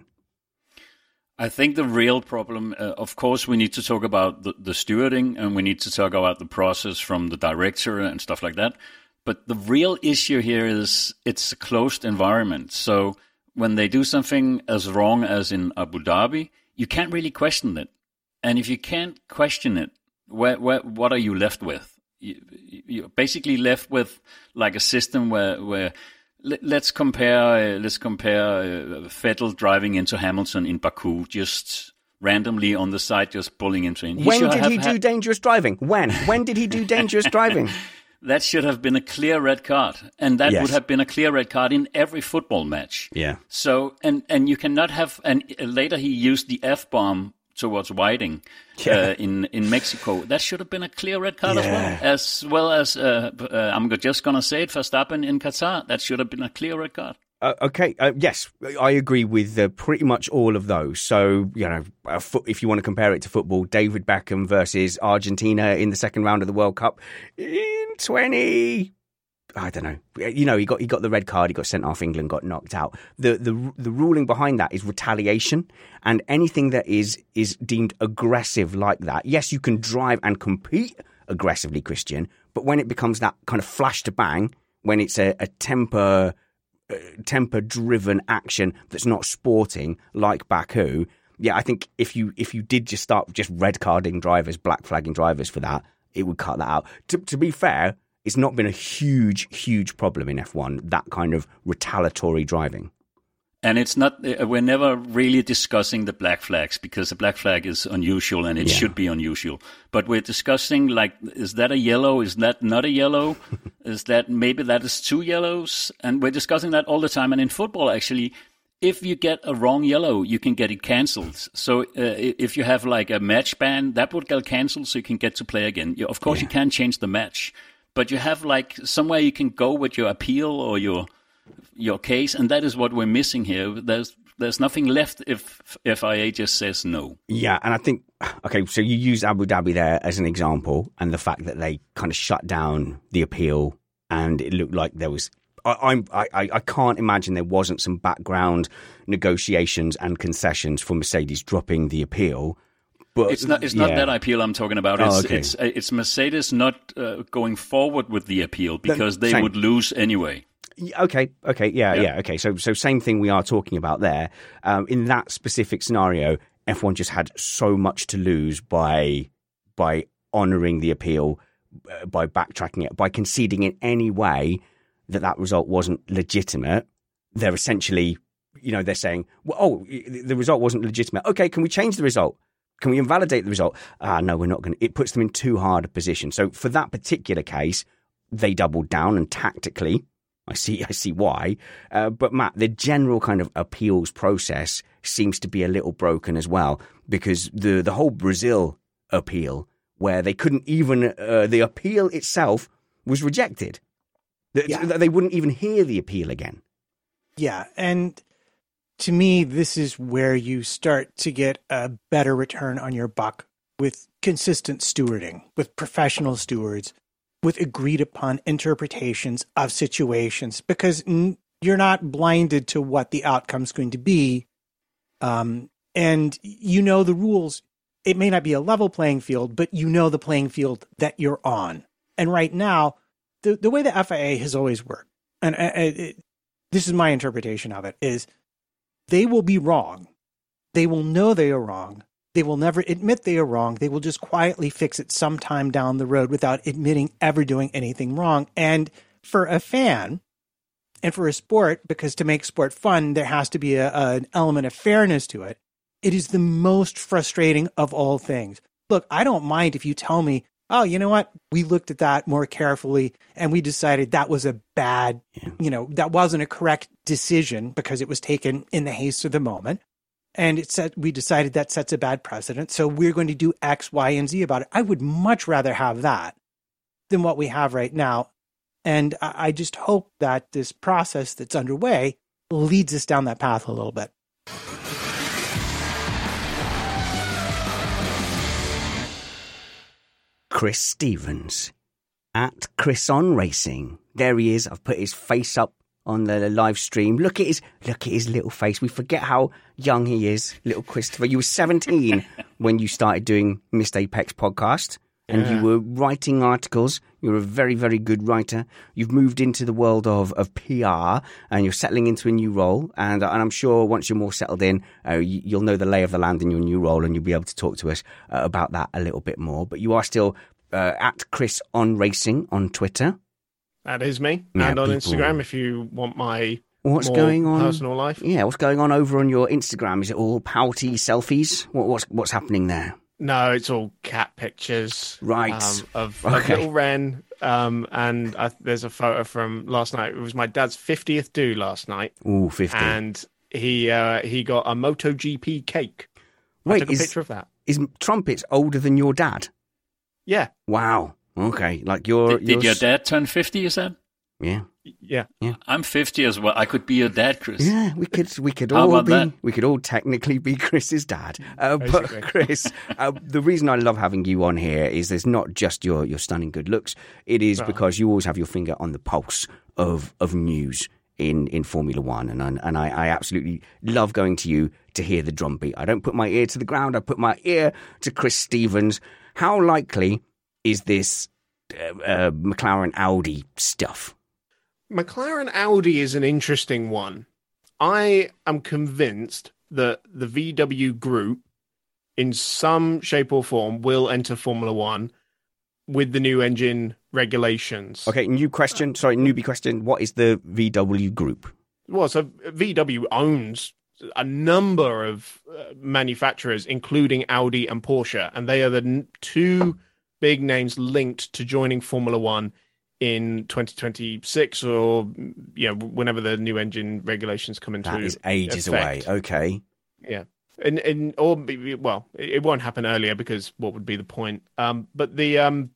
H: I think the real problem, uh, of course, we need to talk about the, the stewarding, and we need to talk about the process from the director and stuff like that. But the real issue here is it's a closed environment. So when they do something as wrong as in Abu Dhabi, you can't really question it. And if you can't question it, where, where, what are you left with? You, you're basically left with like a system where, where let, let's compare, uh, let's compare uh, Vettel driving into Hamilton in Baku, just randomly on the side, just pulling into him. He
B: when did
H: have
B: he do
H: had...
B: dangerous driving? When? When did he do dangerous driving?
H: That should have been a clear red card, and that
B: yes.
H: would have been a clear red card in every football match.
B: Yeah.
H: So, and and you cannot have, and later he used the F-bomb towards Whiting
B: yeah.
H: uh, in in Mexico. That should have been a clear red card
B: yeah.
H: as well. As well as uh, uh, I'm just gonna say it, Verstappen in Qatar. That should have been a clear red card.
B: Uh, okay, uh, yes, I agree with uh, pretty much all of those. So, you know, uh, fo- if you want to compare it to football, David Beckham versus Argentina in the second round of the World Cup in twenty. I don't know. You know, he got he got the red card. He got sent off. England got knocked out. The the the ruling behind that is retaliation, and anything that is is deemed aggressive like that. Yes, you can drive and compete aggressively, Christian, but when it becomes that kind of flash to bang, when it's a, a temper. Uh, temper-driven action that's not sporting, like Baku, yeah, I think if you if you did just start just red carding drivers, black flagging drivers for that, it would cut that out. To, to be fair, it's not been a huge, huge problem in F one, that kind of retaliatory driving.
H: And it's not, we're never really discussing the black flags because the black flag is unusual and it
B: yeah.
H: should be unusual. But we're discussing, like, is that a yellow? Is that not a yellow? Is that maybe that is two yellows? And we're discussing that all the time. And in football, actually, if you get a wrong yellow, you can get it cancelled. So uh, if you have like a match ban, that would get cancelled so you can get to play again. You, of course, yeah. you can change the match. But you have like somewhere you can go with your appeal or your... your case, and that is what we're missing here. There's there's nothing left if F I A just says no.
B: Yeah, and I think, okay, so you use Abu Dhabi there as an example, and the fact that they kind of shut down the appeal, and it looked like there was, I, I'm, I, I can't imagine there wasn't some background negotiations and concessions for Mercedes dropping the appeal. But
H: it's not. It's not
B: yeah.
H: that appeal I'm talking about. It's
B: oh, okay.
H: it's, it's Mercedes not uh, going forward with the appeal because they
B: Same.
H: would lose anyway.
B: Okay, okay, yeah, yeah,
H: yeah,
B: okay. So, so same thing we are talking about there. Um, in that specific scenario, F one just had so much to lose by by honouring the appeal, uh, by backtracking it, by conceding in any way that that result wasn't legitimate. They're essentially, you know, they're saying, well, oh, the result wasn't legitimate. Okay, can we change the result? Can we invalidate the result? Ah, no, we're not going to. It puts them in too hard a position. So for that particular case, they doubled down and tactically. I see I see why. Uh, but, Matt, the general kind of appeals process seems to be a little broken as well, because the, the whole Brazil appeal, where they couldn't even, uh, the appeal itself was rejected. The, yeah. They wouldn't even hear the appeal again.
G: Yeah, and to me, this is where you start to get a better return on your buck with consistent stewarding, with professional stewards, with agreed upon interpretations of situations, because n- you're not blinded to what the outcome's going to be. Um, and you know the rules. It may not be a level playing field, but you know the playing field that you're on. And right now, the, the way the F I A has always worked, and uh, it, this is my interpretation of it, is they will be wrong. They will know they are wrong. They will never admit they are wrong. They will just quietly fix it sometime down the road without admitting ever doing anything wrong. And for a fan and for a sport, because to make sport fun, there has to be a, a, an element of fairness to it. It is the most frustrating of all things. Look, I don't mind if you tell me, oh, you know what? We looked at that more carefully and we decided that was a bad, yeah. you know, that wasn't a correct decision because it was taken in the haste of the moment. And it said we decided that sets a bad precedent. So we're going to do X, Y, and Z about it. I would much rather have that than what we have right now. And I just hope that this process that's underway leads us down that path a little bit.
B: Chris Stevens at Chris on Racing. There he is. I've put his face up on the live stream. Look at his look at his little face. We forget how young he is, little Christopher. You were seventeen when you started doing Missed Apex podcast, and yeah. you were writing articles. You're a very, very good writer. You've moved into the world of, of P R, and you're settling into a new role. And, and I'm sure once you're more settled in, uh, you, you'll know the lay of the land in your new role, and you'll be able to talk to us uh, about that a little bit more. But you are still uh, at Chris on Racing on Twitter.
C: That is me.
B: Yeah,
C: and on
B: people...
C: Instagram, if you want my
B: what's
C: more
B: going on
C: personal life.
B: Yeah, what's going on over on your Instagram? Is it all pouty selfies? What, what's what's happening there?
C: No, it's all cat pictures,
B: right?
C: Um, of,
B: okay.
C: of little Ren, um, and I, there's a photo from last night. It was my dad's fiftieth do last night.
B: Ooh, fifty!
C: And he uh, he got a MotoGP cake.
B: Wait,
C: I took a
B: is,
C: picture of that.
B: Is Trumpets older than your dad?
C: Yeah.
B: Wow. Okay, like your
H: did, did your dad turn fifty? You said.
B: Yeah.
C: Yeah.
B: Yeah.
H: I'm fifty as well. I could be your dad, Chris.
B: Yeah, we could we could
H: How
B: all
H: about
B: be
H: that?
B: we could all technically be Chris's dad. Uh, but Chris, uh, the reason I love having you on here is there's not just your, your stunning good looks. It is
C: Well.
B: because you always have your finger on the pulse of of news in, in Formula One, and I, and I, I absolutely love going to you to hear the drumbeat. I don't put my ear to the ground. I put my ear to Chris Stevens. How likely is this uh, uh, McLaren Audi stuff?
C: McLaren Audi is an interesting one. I am convinced that the V W group, in some shape or form, will enter Formula One with the new engine regulations.
B: Okay, new question. Sorry, newbie question. What is the V W group?
C: Well, so V W owns a number of uh, manufacturers, including Audi and Porsche, and they are the n- two big names linked to joining Formula One in twenty twenty-six, or you know, whenever the new engine regulations come into
B: That is ages
C: effect.
B: away. Okay.
C: Yeah, and and or well, it won't happen earlier because what would be the point? Um, but the um,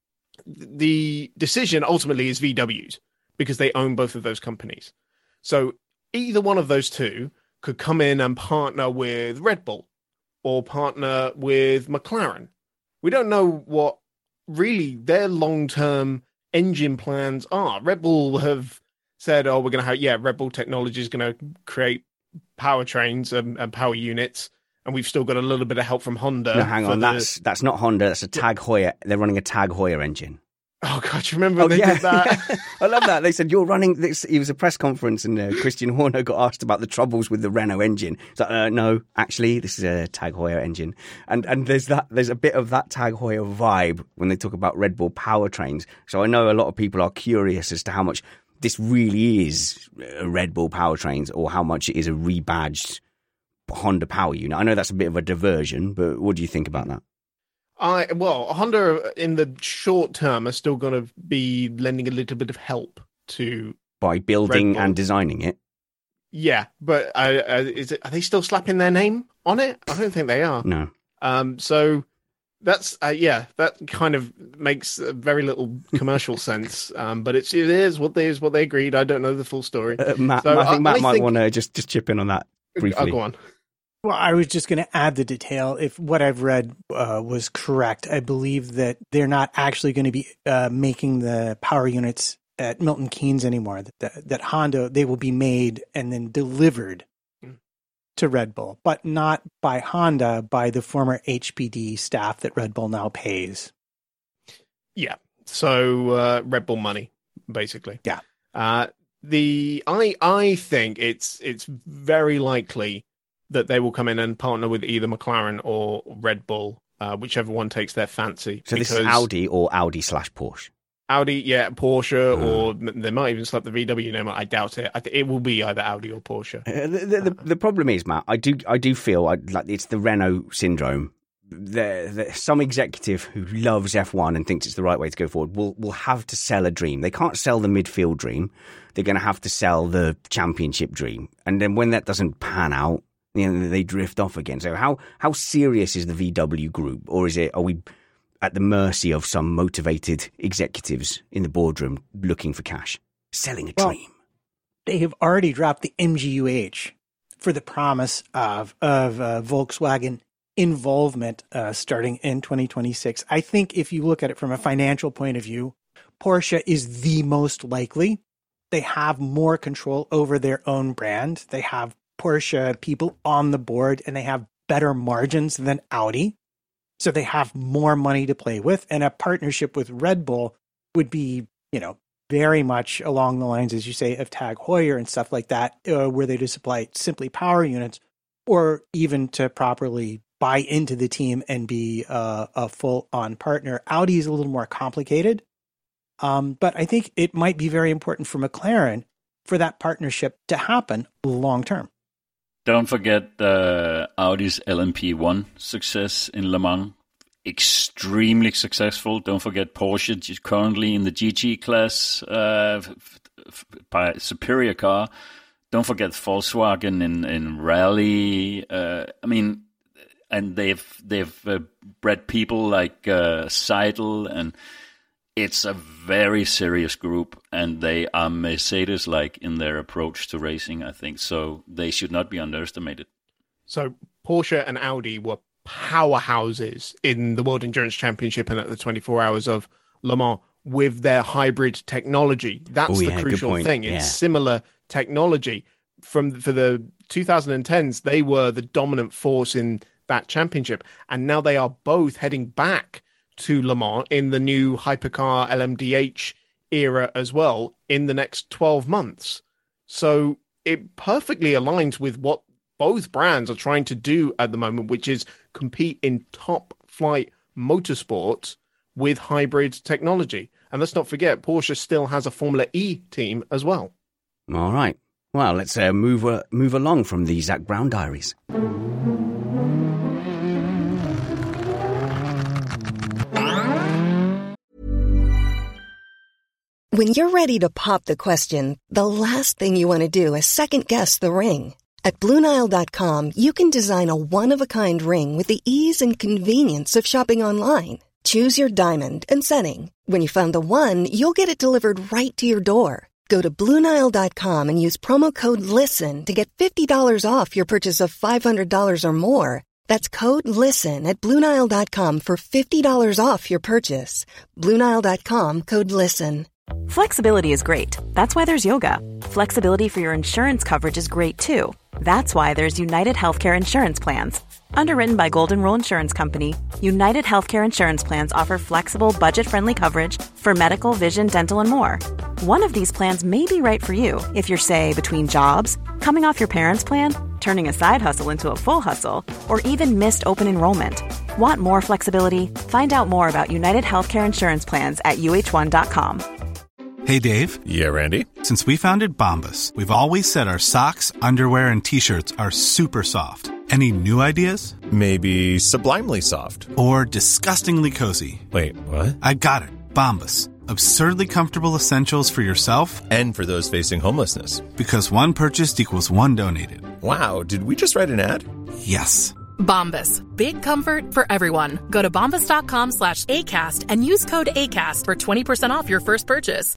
C: the decision ultimately is V W's because they own both of those companies. So either one of those two could come in and partner with Red Bull or partner with McLaren. We don't know what really their long-term engine plans are. Red Bull have said, oh, we're going to have, yeah, Red Bull technology is going to create powertrains and, and power units, and we've still got a little bit of help from Honda.
B: No, hang on,
C: the...
B: that's that's not Honda, that's a Tag Heuer. They're running a Tag Heuer engine.
C: Oh, God, you remember
B: oh,
C: they
B: yeah,
C: did that?
B: Yeah. I love that. They said, you're running this. It was a press conference, and uh, Christian Horner got asked about the troubles with the Renault engine. It's like, uh, no, actually, this is a Tag Heuer engine. And and there's that. There's a bit of that Tag Heuer vibe when they talk about Red Bull powertrains. So I know a lot of people are curious as to how much this really is a Red Bull powertrains or how much it is a rebadged Honda power unit. I know that's a bit of a diversion, but what do you think about that?
C: I well, Honda in the short term are still going to be lending a little bit of help to
B: by building and designing it.
C: Yeah, but uh, uh, is it? Are they still slapping their name on it? I don't think they are.
B: No.
C: Um. So that's uh, yeah, that kind of makes very little commercial sense. Um. But it's it is what they is what they agreed. I don't know the full story.
B: Uh, Matt,
C: so
B: I think Matt
C: I
B: might
C: think...
B: want to just just chip in on that briefly.
C: I'll go on.
G: Well, I was just going to add the detail. If what I've read uh, was correct, I believe that they're not actually going to be uh, making the power units at Milton Keynes anymore. That, that that Honda, they will be made and then delivered mm. to Red Bull, but not by Honda, by the former H P D staff that Red Bull now pays.
C: Yeah. So uh, Red Bull money, basically.
G: Yeah.
C: Uh, the I I think it's it's very likely that they will come in and partner with either McLaren or Red Bull, uh, whichever one takes their fancy.
B: So this is Audi or Audi slash Porsche?
C: Audi, yeah, Porsche, mm. or they might even slap the V W name. I doubt it. I th- it will be either Audi or Porsche.
B: Uh, the, the, the, the problem is, Matt, I do I do feel I, like it's the Renault syndrome. The, the, some executive who loves F one and thinks it's the right way to go forward will will have to sell a dream. They can't sell the midfield dream. They're going to have to sell the championship dream. And then when that doesn't pan out, you know, they drift off again. So how how serious is the V W group, or is it? Are we at the mercy of some motivated executives in the boardroom looking for cash, selling a
G: well,
B: dream?
G: They have already dropped the M G U H for the promise of of uh, Volkswagen involvement uh, starting in twenty twenty-six. I think if you look at it from a financial point of view, Porsche is the most likely. They have more control over their own brand. They have Porsche people on the board, and they have better margins than Audi. So they have more money to play with. And a partnership with Red Bull would be, you know, very much along the lines, as you say, of Tag Heuer and stuff like that, uh, were they to supply simply power units, or even to properly buy into the team and be uh, a full-on partner. Audi is a little more complicated, um, but I think it might be very important for McLaren for that partnership to happen long-term.
H: Don't forget uh, Audi's L M P one success in Le Mans. Extremely successful. Don't forget Porsche currently in the G T class uh, f- f- by superior car. Don't forget Volkswagen in in rally. Uh, I mean, and they've they've uh, bred people like uh, Seidel, and it's a very serious group, and they are Mercedes-like in their approach to racing, I think. So they should not be underestimated.
C: So Porsche and Audi were powerhouses in the World Endurance Championship and at the twenty-four Hours of Le Mans with their hybrid technology. That's
B: Ooh,
C: the
B: yeah,
C: crucial thing. It's
B: yeah.
C: similar technology. From for the twenty tens, they were the dominant force in that championship, and now they are both heading back to Le Mans in the new hypercar L M D H era as well in the next twelve months. So it perfectly aligns with what both brands are trying to do at the moment, which is compete in top flight motorsport with hybrid technology. And let's not forget, Porsche still has a Formula E team as well.
B: All right. Well, let's uh, move uh, move along from the Zak Brown diaries.
I: When you're ready to pop the question, the last thing you want to do is second-guess the ring. At Blue Nile dot com, you can design a one-of-a-kind ring with the ease and convenience of shopping online. Choose your diamond and setting. When you find the one, you'll get it delivered right to your door. Go to Blue Nile dot com and use promo code LISTEN to get fifty dollars off your purchase of five hundred dollars or more. That's code LISTEN at Blue Nile dot com for fifty dollars off your purchase. Blue Nile dot com, code LISTEN.
J: Flexibility is great. That's why there's yoga. Flexibility for your insurance coverage is great too. That's why there's United Healthcare Insurance Plans. Underwritten by Golden Rule Insurance Company, United Healthcare Insurance Plans offer flexible, budget-friendly coverage for medical, vision, dental, and more. One of these plans may be right for you if you're, say, between jobs, coming off your parents' plan, turning a side hustle into a full hustle, or even missed open enrollment. Want more flexibility? Find out more about United Healthcare Insurance Plans at U H one dot com.
K: Hey, Dave.
L: Yeah, Randy.
K: Since we founded Bombas, we've always said our socks, underwear, and T-shirts are super soft. Any new ideas?
L: Maybe sublimely soft.
K: Or disgustingly cozy.
L: Wait, what?
K: I got it. Bombas. Absurdly comfortable essentials for yourself
L: and for those facing homelessness.
K: Because one purchased equals one donated.
L: Wow, did we just write an ad?
K: Yes.
E: Bombas. Big comfort for everyone. Go to bombas.com slash ACAST and use code ACAST for twenty percent off your first purchase.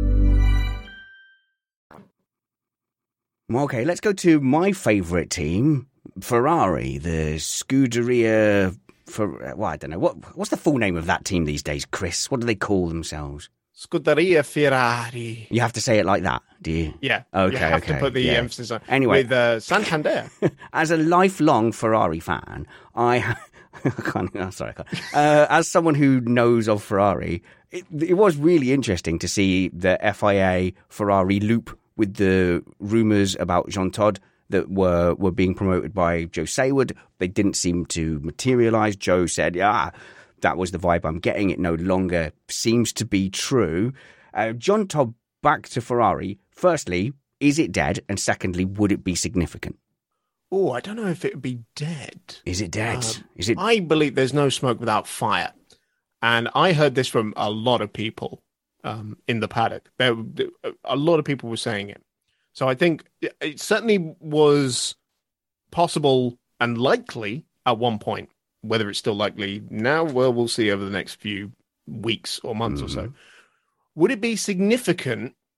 B: Okay, let's go to my favourite team, Ferrari, the Scuderia. For well, I don't know what what's the full name of that team these days, Chris. What do they call themselves?
C: Scuderia Ferrari.
B: You have to say it like that, do you?
C: Yeah.
B: Okay.
C: You have
B: okay.
C: to put the
B: yeah.
C: emphasis on.
B: Anyway,
C: with uh, Santander.
B: As a lifelong Ferrari fan, I. I can't, oh, sorry, I can't. Uh, as someone who knows of Ferrari, it, it was really interesting to see the F I A Ferrari loop with the rumours about Jean Todt that were, were being promoted by Joe Sayward. They didn't seem to materialise. Joe said, yeah, that was the vibe I'm getting. It no longer seems to be true. Uh, Jean Todt back to Ferrari. Firstly, is it dead? And secondly, would it be significant?
C: Oh, I don't know if it would be dead.
B: Is it dead?
C: Um,
B: is it?
C: I believe there's no smoke without fire. And I heard this from a lot of people um, in the paddock. There, a lot of people were saying it. So I think it certainly was possible and likely at one point. Whether it's still likely now, well, we'll see over the next few weeks or months mm. or so. Would it be significant?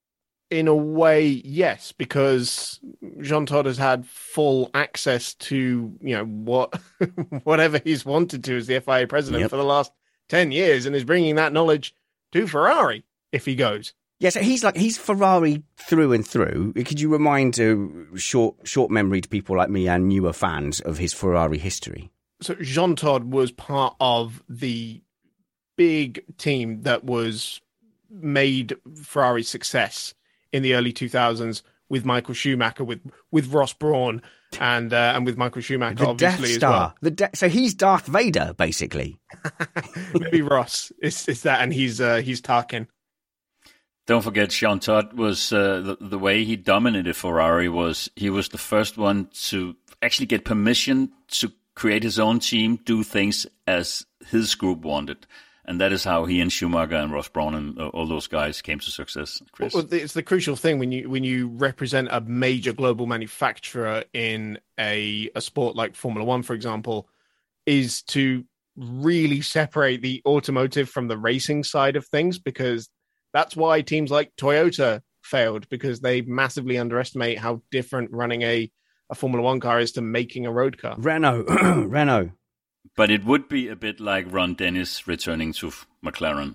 C: in a way, yes, because Jean Todt has had full access to, you know, what whatever he's wanted to as the F I A president yep. for the last ten years, and is bringing that knowledge to Ferrari if he goes.
B: Yeah, so he's like, he's Ferrari through and through. Could you remind uh, short, short memory to people like me and newer fans of his Ferrari history?
C: So Jean Todt was part of the big team that was made Ferrari's success in the early two thousands with Michael Schumacher, with with Ross Brawn, and uh, and with Michael Schumacher,
B: the
C: obviously,
B: Death Star.
C: as well.
B: The De- so he's Darth Vader, basically.
C: Maybe Ross is, is that, and he's uh, he's Tarkin.
H: Don't forget, Jean Todt was uh, the, the way he dominated Ferrari was he was the first one to actually get permission to create his own team, do things as his group wanted. And that is how he and Schumacher and Ross Brawn and all those guys came to success, Chris.
C: Well, it's the crucial thing when you when you represent a major global manufacturer in a, a sport like Formula One, for example, is to really separate the automotive from the racing side of things, because that's why teams like Toyota failed, because they massively underestimate how different running a, a Formula One car is to making a road car.
B: Renault, Renault.
H: But it would be a bit like Ron Dennis returning to McLaren.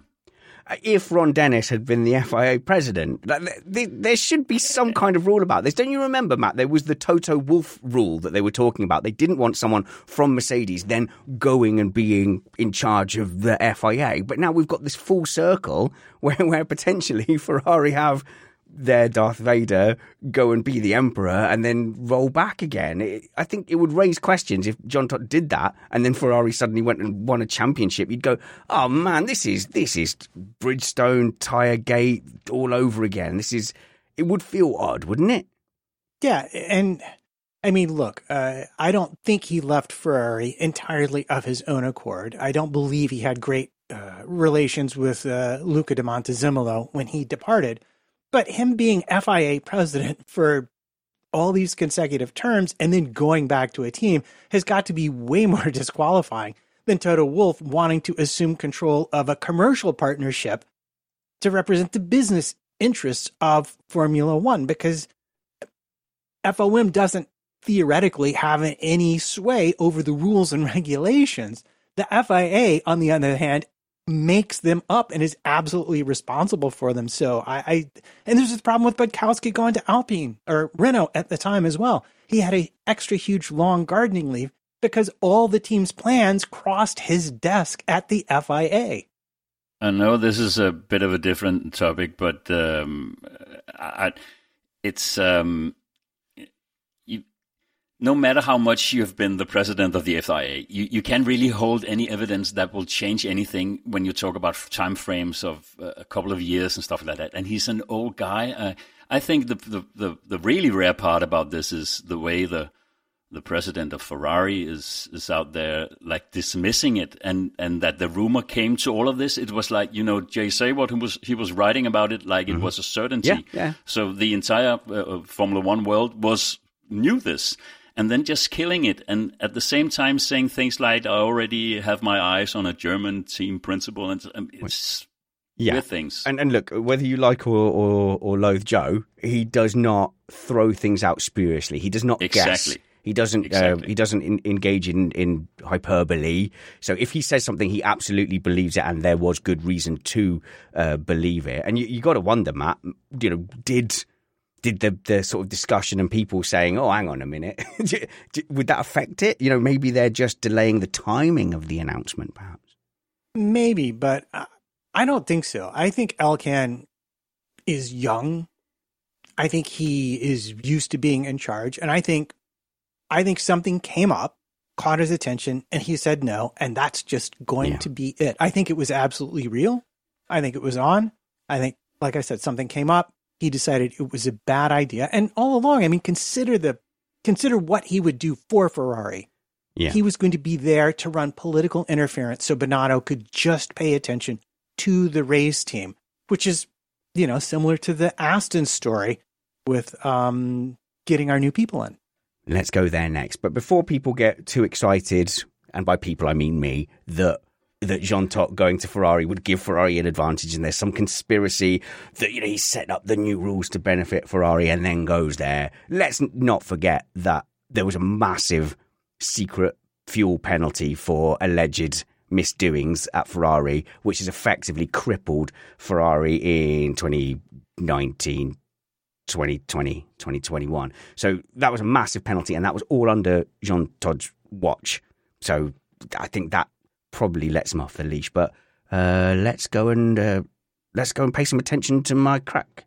B: If Ron Dennis had been the F I A president, there should be some kind of rule about this. Don't you remember, Matt? There was the Toto Wolff rule that they were talking about. They didn't want someone from Mercedes then going and being in charge of the F I A. But now we've got this full circle where, where potentially Ferrari have their Darth Vader go and be the Emperor and then roll back again. It, I think it would raise questions if Jean Todt did that and then Ferrari suddenly went and won a championship. You'd go, oh man, this is this is Bridgestone, Tiregate all over again. This is, it would feel odd, wouldn't it?
G: Yeah, and I mean, look, uh, I don't think he left Ferrari entirely of his own accord. I don't believe he had great uh, relations with uh, Luca de Montezemolo when he departed. But him being F I A president for all these consecutive terms and then going back to a team has got to be way more disqualifying than Toto Wolff wanting to assume control of a commercial partnership to represent the business interests of Formula One, because F O M doesn't theoretically have any sway over the rules and regulations. The F I A, on the other hand, makes them up and is absolutely responsible for them. So I, I and there's this problem with Budkowski going to Alpine or Renault at the time as well. He had a extra huge long gardening leave because all the team's plans crossed his desk at the F I A.
H: I know this is a bit of a different topic, but um, I, it's um, you. No matter how much you have been the president of the F I A, you, you can't really hold any evidence that will change anything when you talk about time frames of uh, a couple of years and stuff like that. And he's an old guy. Uh, I think the, the the the really rare part about this is the way the the president of Ferrari is is out there like dismissing it, and, and that the rumor came to all of this. It was like, you know, Jay Saward, who was he was writing about it like mm-hmm. it was a certainty.
B: Yeah, yeah.
H: So the entire uh, Formula One world was knew this. And then just killing it, and at the same time saying things like, I already have my eyes on a German team principal, and um, it's
B: yeah.
H: weird things.
B: And, and look, whether you like or, or, or loathe Joe, he does not throw things out spuriously. He does not
H: exactly.
B: guess. He doesn't.
H: Exactly.
B: Uh, he doesn't in, engage in, in hyperbole. So if he says something, he absolutely believes it, and there was good reason to uh, believe it. And you, you got to wonder, Matt. You know, did. Did the, the sort of discussion and people saying, oh, hang on a minute, would that affect it? You know, maybe they're just delaying the timing of the announcement, perhaps.
G: Maybe, but I don't think so. I think Elkann is young. I think he is used to being in charge. And I think, I think something came up, caught his attention, and he said no. And that's just going
B: yeah.
G: to be it. I think it was absolutely real. I think it was on. I think, like I said, something came up. He decided it was a bad idea. And all along, I mean, consider the consider what he would do for Ferrari.
B: Yeah.
G: He was going to be there to run political interference so Binotto could just pay attention to the race team, which is, you know, similar to the Aston story with um, getting our new people in.
B: Let's go there next. But before people get too excited, and by people I mean me, that that Jean Todt going to Ferrari would give Ferrari an advantage, and there's some conspiracy that, you know, he's set up the new rules to benefit Ferrari and then goes there. Let's not forget that there was a massive secret fuel penalty for alleged misdoings at Ferrari, which has effectively crippled Ferrari in twenty nineteen, twenty twenty, twenty twenty-one. So that was a massive penalty, and that was all under Jean Todt's watch. So I think that probably lets him off the leash. But uh, let's go and uh, let's go and pay some attention to my crack.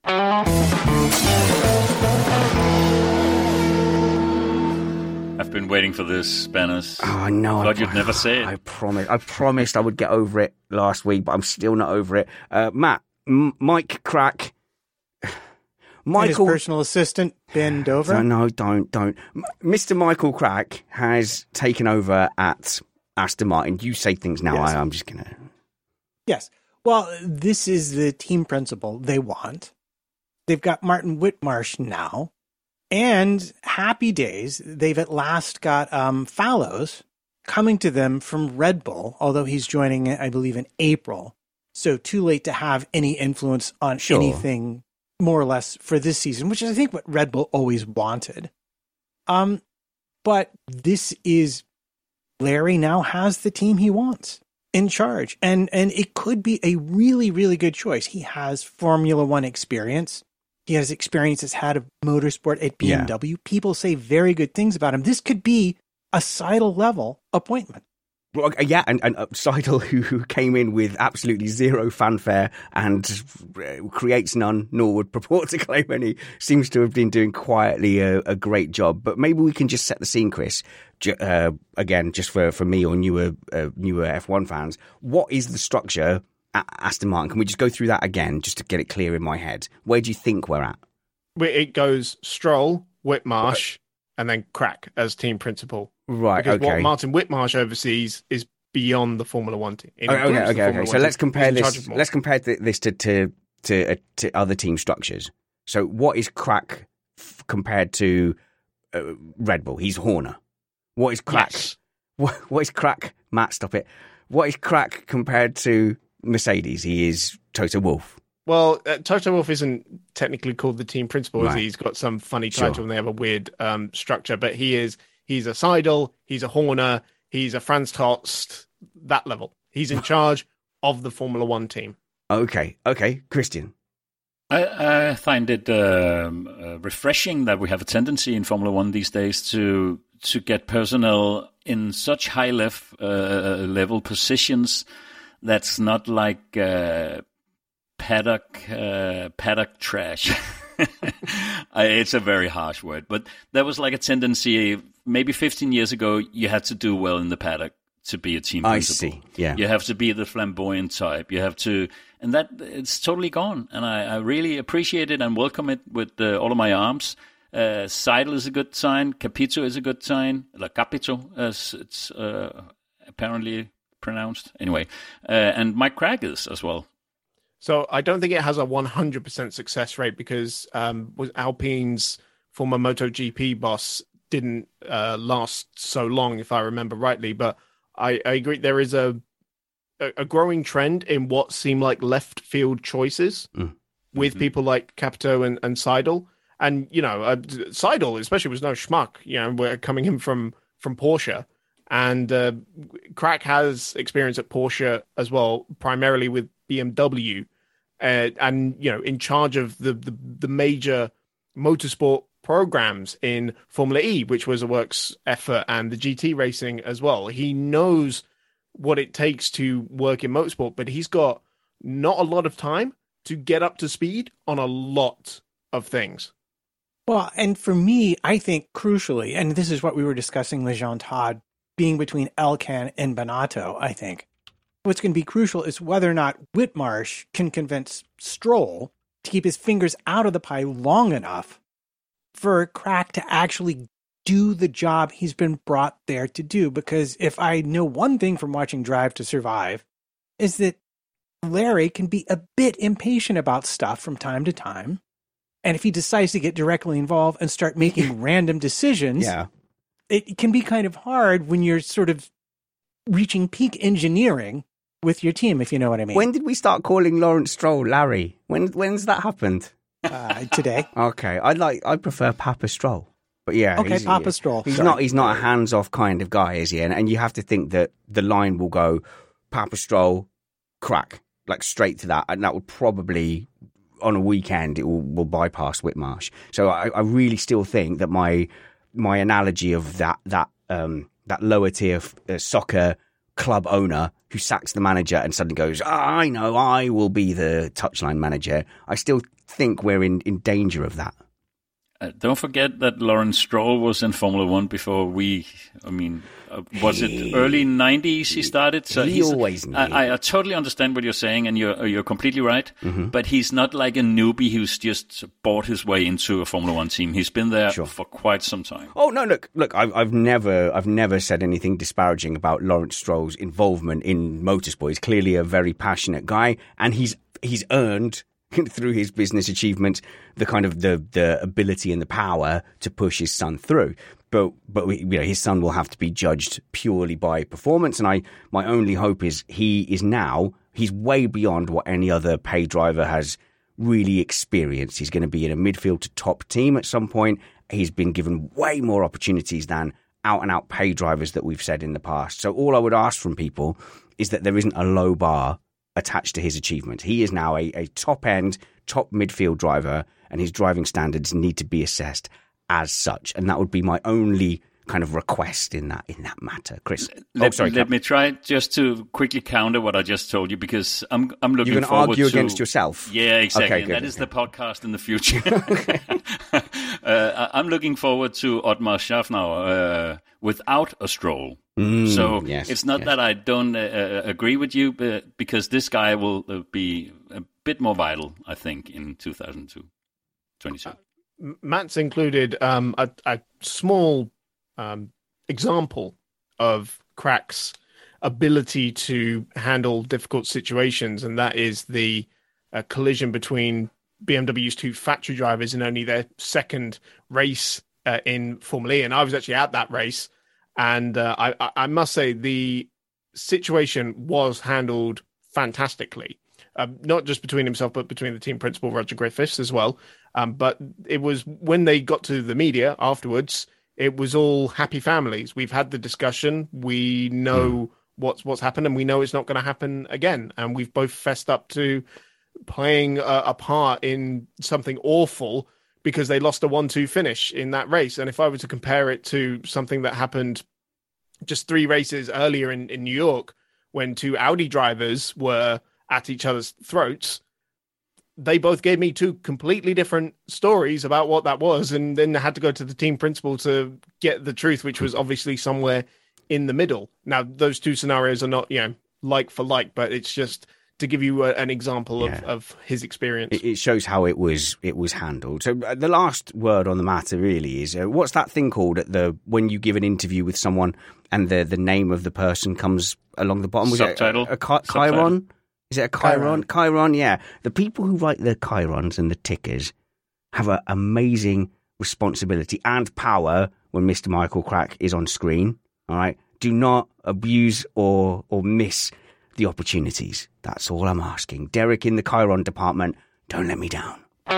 H: I've been waiting for this, Banners.
B: Oh no!
H: Thought
B: I,
H: you'd never say it.
B: I promised. I promised I would get over it last week, but I'm still not over it. Uh, Matt, M- Mike Crack,
G: Michael, his personal assistant Ben Dover.
B: No, no, don't, don't. M- Mister Michael Crack has taken over at Aston Martin. You say things now.
G: Yes.
B: I, I'm just gonna.
G: Yes. Well, this is the team principal they want. They've got Martin Whitmarsh now. And happy days, they've at last got um, Fallows coming to them from Red Bull, although he's joining, I believe, in April. So too late to have any influence on
B: Sure.
G: anything more or less for this season, which is, I think, what Red Bull always wanted. Um, but this is, Larry now has the team he wants in charge. And, and it could be a really, really good choice. He has Formula One experience. He has experience as head of motorsport at B M W. Yeah. People say very good things about him. This could be a Seidel level appointment.
B: Well, yeah, and, and uh, Seidel, who, who came in with absolutely zero fanfare and uh, creates none, nor would purport to claim any, seems to have been doing quietly a, a great job. But maybe we can just set the scene, Chris. J- uh, again, just for, for me or newer uh, newer F one fans, what is the structure at Aston Martin? Can we just go through that again, just to get it clear in my head? Where do you think we're at?
C: It goes Stroll, Whitmarsh, and then Crack as team principal.
B: Right,
C: because
B: okay.
C: what Martin Whitmarsh oversees is beyond the Formula One team. It
B: okay, okay, okay. okay. So let's compare
C: team.
B: this. Let's compare th- this to to to, uh, to other team structures. So, what is Crack f- compared to uh, Red Bull? He's Horner. What is Crack?
C: Yes.
B: What, what is Crack? Matt, stop it. What is Crack compared to Mercedes? He is Toto Wolff.
C: Well, uh, Toto Wolff isn't technically called the team principal.
B: Right.
C: He's got some funny title
B: Sure.
C: and they have a weird um, structure, but he is. He's a Seidel, he's a Horner, he's a Franz Tost, that level. He's in charge of the Formula One team.
B: Okay, okay. Christian?
H: I, I find it um, uh, refreshing that we have a tendency in Formula One these days to to get personnel in such high lef, uh, level positions that's not like uh, paddock uh, paddock trash. I, it's a very harsh word, but there was like a tendency maybe fifteen years ago, you had to do well in the paddock to be a team principal.
B: I see, yeah.
H: You have to be the flamboyant type. You have to, and that it's totally gone. And I, I really appreciate it and welcome it with uh, all of my arms. Uh, Seidel is a good sign. Capito is a good sign. La Capito, as it's uh, apparently pronounced. Anyway, uh, and Mike Crack is as well.
C: So I don't think it has a one hundred percent success rate because um, was Alpine's former MotoGP boss didn't uh, last so long, if I remember rightly. But I, I agree there is a, a a growing trend in what seem like left field choices mm. with mm-hmm. people like Capito and, and Seidel. And, you know, uh, Seidel especially was no schmuck, you know, we're coming in from, from Porsche. And uh, Crack has experience at Porsche as well, primarily with B M W. Uh, and, you know, in charge of the, the, the major motorsport programs in Formula E, which was a works effort, and the G T racing as well. He knows what it takes to work in motorsport, but he's got not a lot of time to get up to speed on a lot of things.
G: Well, and for me, I think crucially, and this is what we were discussing with Jean Todt, being between Elkann and Binotto, I think, what's going to be crucial is whether or not Whitmarsh can convince Stroll to keep his fingers out of the pie long enough for Crack to actually do the job he's been brought there to do. Because if I know one thing from watching Drive to Survive, is that Larry can be a bit impatient about stuff from time to time. And if he decides to get directly involved and start making random decisions,
B: yeah.
G: it can be kind of hard when you're sort of reaching peak engineering with your team, if you know what I mean.
B: When did we start calling Lawrence Stroll Larry? When when's that happened?
G: Uh, today.
B: Okay, I like I prefer Papa Stroll. But yeah,
G: okay,
B: he's,
G: Papa Stroll.
B: He's
G: Sorry.
B: not. He's not a hands-off kind of guy, is he? And, and you have to think that the line will go Papa Stroll, crack, like straight to that, and that would probably on a weekend it will, will bypass Whitmarsh. So I, I really still think that my my analogy of that that um, that lower tier uh, soccer club owner who sacks the manager and suddenly goes, oh, I know, I will be the touchline manager. I still think we're in, in danger of that.
H: Uh, don't forget that Lawrence Stroll was in Formula One before we, I mean, uh, was
B: he,
H: it early nineties he started? So
B: he
H: he's,
B: always knew.
H: I, I totally understand what you're saying, and you're you're completely right.
B: Mm-hmm.
H: But he's not like a newbie who's just bought his way into a Formula One team. He's been there
B: sure.
H: for quite some time.
B: Oh no, look, look, I've, I've never, I've never said anything disparaging about Lawrence Stroll's involvement in motorsport. He's clearly a very passionate guy, and he's he's earned through his business achievements the kind of the the ability and the power to push his son through. But but you know, his son will have to be judged purely by performance. And I my only hope is he is now he's way beyond what any other pay driver has really experienced. He's going to be in a midfield to top team at some point. He's been given way more opportunities than out and out pay drivers that we've said in the past. So all I would ask from people is that there isn't a low bar attached to his achievement. He is now a, a top-end, top midfield driver, and his driving standards need to be assessed as such. And that would be my only kind of request in that in that matter, Chris.
H: Let,
B: oh, sorry.
H: Let me try just to quickly counter what I just told you, because I'm I'm looking
B: You're
H: forward
B: to argue
H: to
B: against yourself.
H: Yeah, exactly.
B: Okay,
H: and
B: good,
H: that is
B: okay.
H: the podcast in the future. uh, I'm looking forward to Otmar Szafnauer uh, without a Stroll.
B: Mm,
H: so
B: yes,
H: it's not
B: yes.
H: that I don't uh, agree with you, but because this guy will uh, be a bit more vital, I think, in two thousand twenty-two.
C: Uh, Matt's included um, a, a small um, example of Crack's ability to handle difficult situations, and that is the uh, collision between B M W's two factory drivers in only their second race uh, in Formula E. And I was actually at that race. And uh, I, I must say the situation was handled fantastically, um, not just between himself, but between the team principal, Roger Griffiths, as well. Um, but it was when they got to the media afterwards, it was all happy families. We've had the discussion. We know mm. what's what's happened, and we know it's not going to happen again. And we've both fessed up to playing a, a part in something awful, because they lost a one two finish in that race. And if I were to compare it to something that happened just three races earlier in, in New York, when two Audi drivers were at each other's throats, they both gave me two completely different stories about what that was. And then I had to go to the team principal to get the truth, which was obviously somewhere in the middle. Now, those two scenarios are not, you know, like for like, but it's just to give you a, an example
B: yeah.
C: of, of his experience.
B: It, it shows how it was it was handled. So uh, the last word on the matter really is, uh, what's that thing called at the when you give an interview with someone and the the name of the person comes along the bottom? Was
H: Subtitle.
B: It a, a, a Chiron? Is it a Chiron? Chiron? Chiron, yeah. The people who write the Chirons and the tickers have an amazing responsibility and power when Mister Michael Crack is on screen. All right? Do not abuse or or miss the opportunities. That's all I'm asking. Derek in the Chiron department, don't let me down.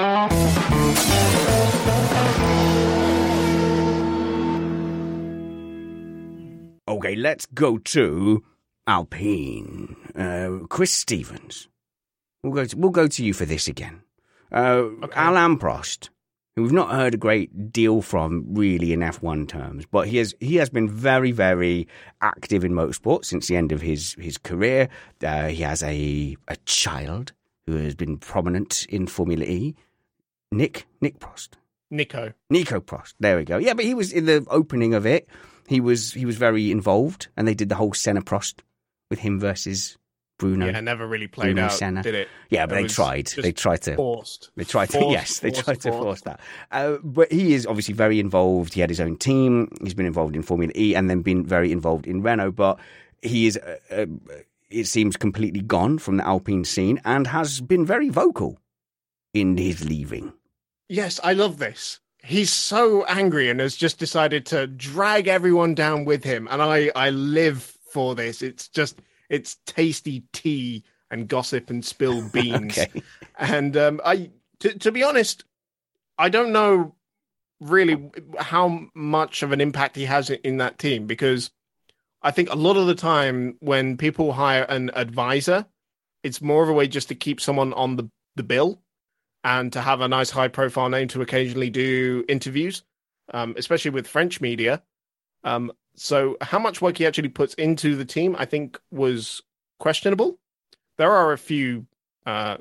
B: Okay, let's go to Alpine. Uh, Chris Stevens. We'll go to, we'll go to you for this again. Uh, okay. Alain Prost, who we've not heard a great deal from really in F one terms, but he has he has been very, very active in motorsport since the end of his, his career. Uh, he has a a child who has been prominent in Formula E. Nick, Nick Prost.
C: Nico.
B: Nico Prost. There we go. Yeah, but he was in the opening of it. He was he was very involved, and they did the whole Senna Prost with him versus Bruno.
C: Yeah, never really played
B: Bruno
C: out,
B: Senna.
C: did it?
B: Yeah, but
C: it
B: they tried. They tried to.
C: Forced.
B: They tried to.
C: Forced,
B: yes, they
C: forced,
B: tried to
C: forced.
B: force that. Uh, but he is obviously very involved. He had his own team. He's been involved in Formula E, and then been very involved in Renault. But he is, uh, uh, it seems, completely gone from the Alpine scene, and has been very vocal in his leaving.
C: Yes, I love this. He's so angry and has just decided to drag everyone down with him. And I, I live for this. It's just it's tasty tea and gossip and spilled beans.
B: Okay.
C: And um, I, to, to be honest, I don't know really how much of an impact he has in that team, because I think a lot of the time when people hire an advisor, it's more of a way just to keep someone on the, the bill and to have a nice high profile name to occasionally do interviews, um, especially with French media. Um, so how much work he actually puts into the team, I think, was questionable. There are a few uh,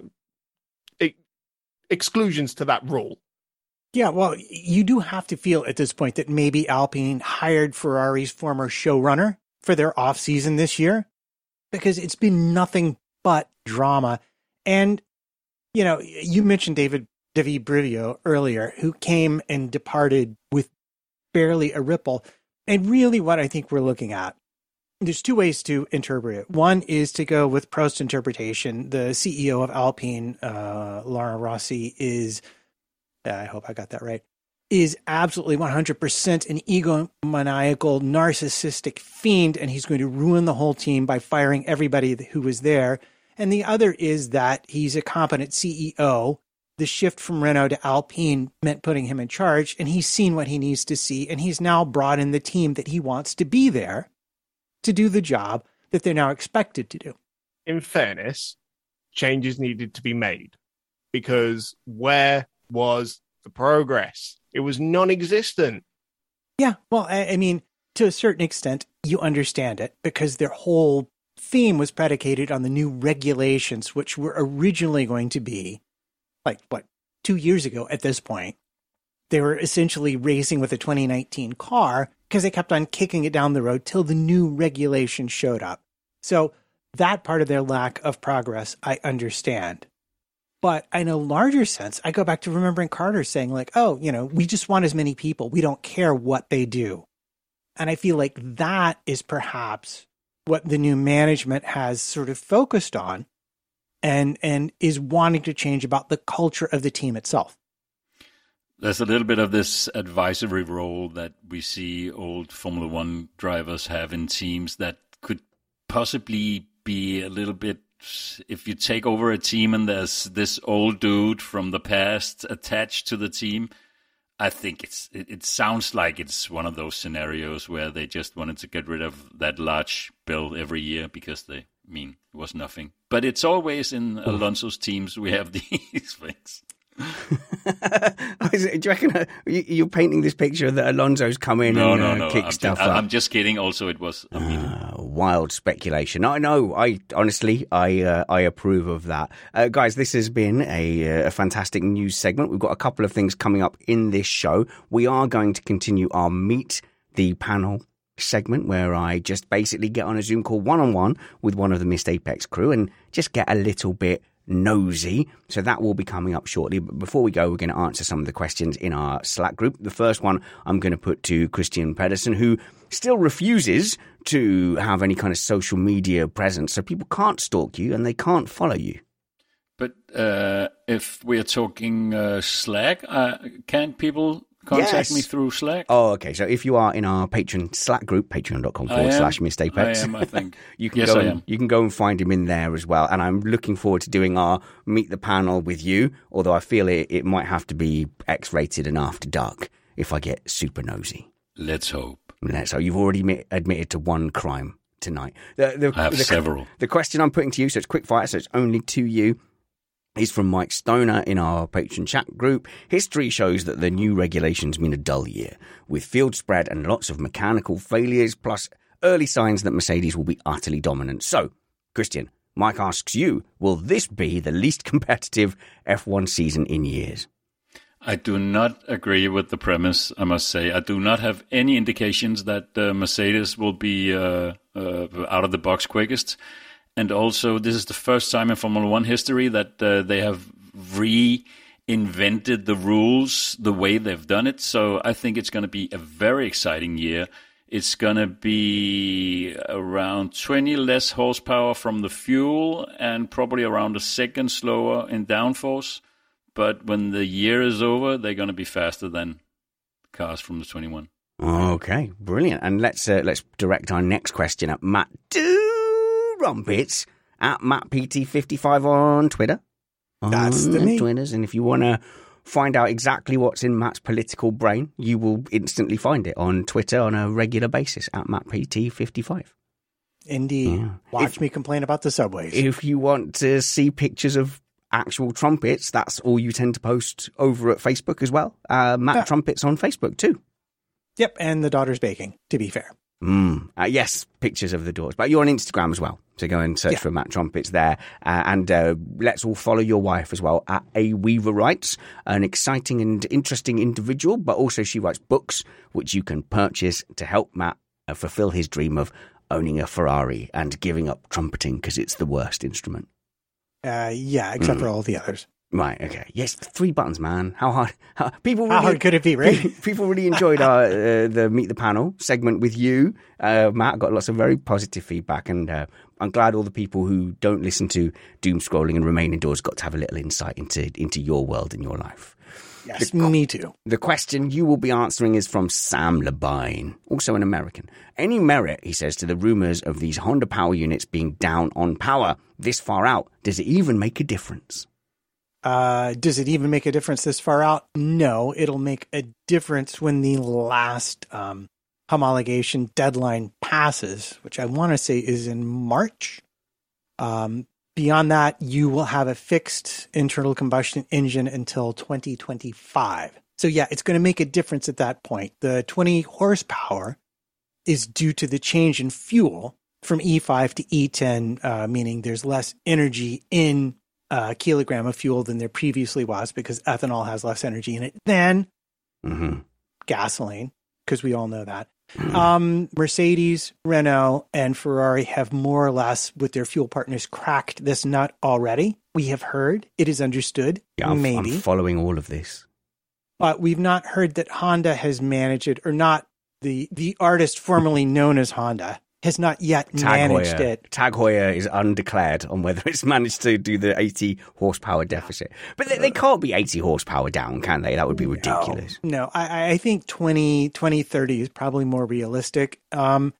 C: e- exclusions to that rule.
G: Yeah, well, you do have to feel at this point that maybe Alpine hired Ferrari's former showrunner for their off-season this year, because it's been nothing but drama. And, you know, you mentioned David David Brivio earlier, who came and departed with barely a ripple. And really what I think we're looking at, there's two ways to interpret it. One is to go with Prost interpretation. The C E O of Alpine, uh, Laurent Rossi, is, I hope I got that right, is absolutely one hundred percent an egomaniacal, narcissistic fiend, and he's going to ruin the whole team by firing everybody who was there. And the other is that he's a competent C E O. The shift from Renault to Alpine meant putting him in charge, and he's seen what he needs to see, and he's now brought in the team that he wants to be there to do the job that they're now expected to do.
C: In fairness, changes needed to be made, because where was the progress? It was non-existent.
G: Yeah, well, I, I mean, to a certain extent, you understand it, because their whole theme was predicated on the new regulations, which were originally going to be, like, what, two years ago at this point. They were essentially racing with a twenty nineteen car because they kept on kicking it down the road till the new regulation showed up. So that part of their lack of progress, I understand. But in a larger sense, I go back to remembering Carter saying, like, oh, you know, we just want as many people. We don't care what they do. And I feel like that is perhaps what the new management has sort of focused on and and is wanting to change about the culture of the team itself.
H: There's a little bit of this advisory role that we see old Formula One drivers have in teams that could possibly be a little bit, if you take over a team and there's this old dude from the past attached to the team, I think it's it, it sounds like it's one of those scenarios where they just wanted to get rid of that large bill every year because they, I mean, it was nothing. But it's always in Alonso's teams we have these things.
B: Do you reckon uh, you're painting this picture that Alonso's come in
H: no,
B: and
H: no,
B: uh,
H: no.
B: kick
H: I'm
B: stuff
H: just,
B: up?
H: I'm just kidding. Also, it was a
B: uh, wild speculation. I know. I honestly, I uh, I approve of that, uh, guys. This has been a, a fantastic news segment. We've got a couple of things coming up in this show. We are going to continue our Meet the Panel segment, where I just basically get on a Zoom call one on one with one of the Missed Apex crew and just get a little bit nosy. So that will be coming up shortly. But before we go, we're going to answer some of the questions in our Slack group. The first one I'm going to put to Christian Pedersen, who still refuses to have any kind of social media presence, so people can't stalk you and they can't follow you.
H: But uh, if we're talking uh, Slack, uh, can't people contact
B: yes.
H: me through Slack?
B: Oh, okay. So if you are in our Patreon Slack group, patreon.com forward slash Missed Apex,
H: I am, I think.
B: you can
H: yes,
B: go
H: I
B: and,
H: am.
B: you can go and find him in there as well. And I'm looking forward to doing our Meet the Panel with you, although I feel it, it might have to be X-rated and after dark if I get super nosy.
H: Let's hope.
B: So you've already admit, admitted to one crime tonight. The, the,
H: I have
B: the,
H: several.
B: The question I'm putting to you, so it's quick fire, so it's only to you, is from Mike Stoner in our Patreon chat group. History shows that the new regulations mean a dull year, with field spread and lots of mechanical failures, plus early signs that Mercedes will be utterly dominant. So, Christian, Mike asks you, will this be the least competitive F one season in years?
H: I do not agree with the premise, I must say. I do not have any indications that uh, Mercedes will be uh, uh, out of the box quickest. And also, this is the first time in Formula One history that uh, they have reinvented the rules the way they've done it. So I think it's going to be a very exciting year. It's going to be around twenty less horsepower from the fuel and probably around a second slower in downforce. But when the year is over, they're going to be faster than cars from the twenty-one.
B: Okay, brilliant. And let's uh, let's direct our next question at Matt Do Rumpets at Matt P T fifty-five on Twitter.
G: That's the me.
B: Twitters. And if you want to find out exactly what's in Matt's political brain, you will instantly find it on Twitter on a regular basis at Matt P T fifty-five.
G: Indeed. Yeah. Watch
B: if,
G: me complain about the subways.
B: If you want to see pictures of actual trumpets, that's all you tend to post over at Facebook as well. Uh, Matt yeah. Trumpets on Facebook too.
G: Yep, and the daughter's baking, to be fair.
B: Mm. Uh, yes, pictures of the daughters. But you're on Instagram as well, so go and search yeah. for Matt Trumpets there. Uh, and uh, let's all follow your wife as well, at A Weaver Writes, an exciting and interesting individual, but also she writes books, which you can purchase to help Matt uh, fulfill his dream of owning a Ferrari and giving up trumpeting because it's the worst instrument.
G: Uh, yeah, except mm. for all the others.
B: Right, okay. Yes, three buttons, man. How hard? How, people really,
G: how hard could it be, right?
B: People really enjoyed our uh, the Meet the Panel segment with you, uh, Matt. Got lots of very positive feedback, and uh, I'm glad all the people who don't listen to doom scrolling and remain indoors got to have a little insight into into your world and your life.
G: Yes, the, me too.
B: The question you will be answering is from Sam Labine, also an American. Any merit, he says, to the rumours of these Honda power units being down on power this far out? Does it even make a difference?
G: Uh, does it even make a difference this far out? No, it'll make a difference when the last um, homologation deadline passes, which I want to say is in March. Um, beyond that, you will have a fixed internal combustion engine until twenty twenty-five. So yeah, it's going to make a difference at that point. The twenty horsepower is due to the change in fuel from E five to E ten, uh, meaning there's less energy in a kilogram of fuel than there previously was because ethanol has less energy in it than
B: mm-hmm.
G: gasoline, because we all know that. Mm-hmm. Um, Mercedes, Renault, and Ferrari have more or less, with their fuel partners, cracked this nut already. We have heard. It is understood.
B: Yeah, I'm,
G: maybe.
B: I'm following all of this.
G: But we've not heard that Honda has managed it, or not the, the artist formerly known as Honda has not yet
B: Tag
G: managed
B: Heuer.
G: it.
B: Tag Heuer is undeclared on whether it's managed to do the eighty horsepower deficit. But they, they can't be eighty horsepower down, can they? That would be ridiculous.
G: No, no. I, I think twenty, twenty thirty is probably more realistic. Um,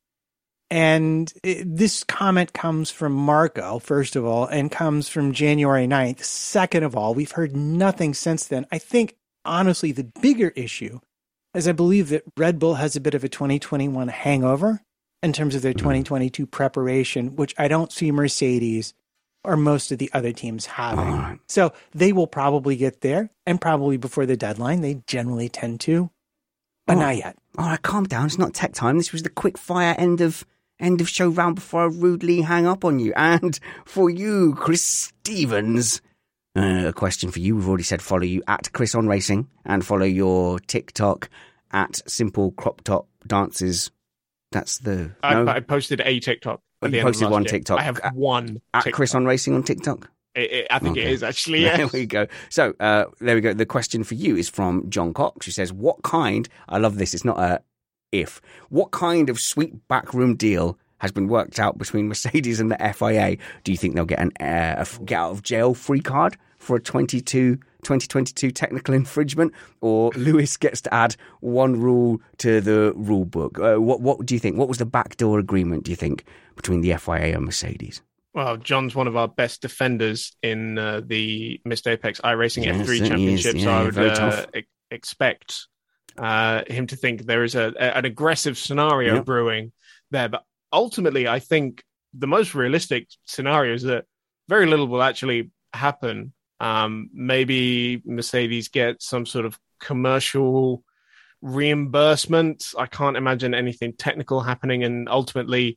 G: and it, this comment comes from Marco, first of all, and comes from January ninth. Second of all, we've heard nothing since then. I think, honestly, the bigger issue is I believe that Red Bull has a bit of a twenty twenty-one hangover in terms of their twenty twenty-two preparation, which I don't see Mercedes or most of the other teams having.
B: Right.
G: So they will probably get there, and probably before the deadline. They generally tend to, but
B: oh.
G: not yet.
B: All right, calm down. It's not tech time. This was the quick fire end of end of show round before I rudely hang up on you. And for you, Chris Stevens, uh, a question for you. We've already said follow you at Chris on Racing and follow your TikTok at Simple Crop Top Dances. That's the.
C: I,
B: no?
C: I posted a TikTok.
B: At the you end posted of one
C: year.
B: TikTok.
C: I have one.
B: At
C: TikTok.
B: Chris on Racing on TikTok.
C: It, it, I think
B: okay.
C: it is actually. Yes.
B: There we go. So uh, there we go. The question for you is from John Cox, who says, "What kind?" I love this. It's not a if. What kind of sweet backroom deal has been worked out between Mercedes and the F I A? Do you think they'll get an uh, a get out of jail free card for a twenty-two twenty twenty-two technical infringement, or Lewis gets to add one rule to the rule book? Uh, what what do you think? What was the backdoor agreement, do you think, between the F I A and Mercedes?
C: Well, John's one of our best defenders in uh, the Missed Apex iRacing
B: yes,
C: F three Championship,
B: yeah,
C: so I would
B: uh,
C: e- expect uh, him to think there is a, a, an aggressive scenario
B: yep.
C: brewing there. But ultimately, I think the most realistic scenario is that very little will actually happen. Um, maybe Mercedes gets some sort of commercial reimbursement. I can't imagine anything technical happening, and ultimately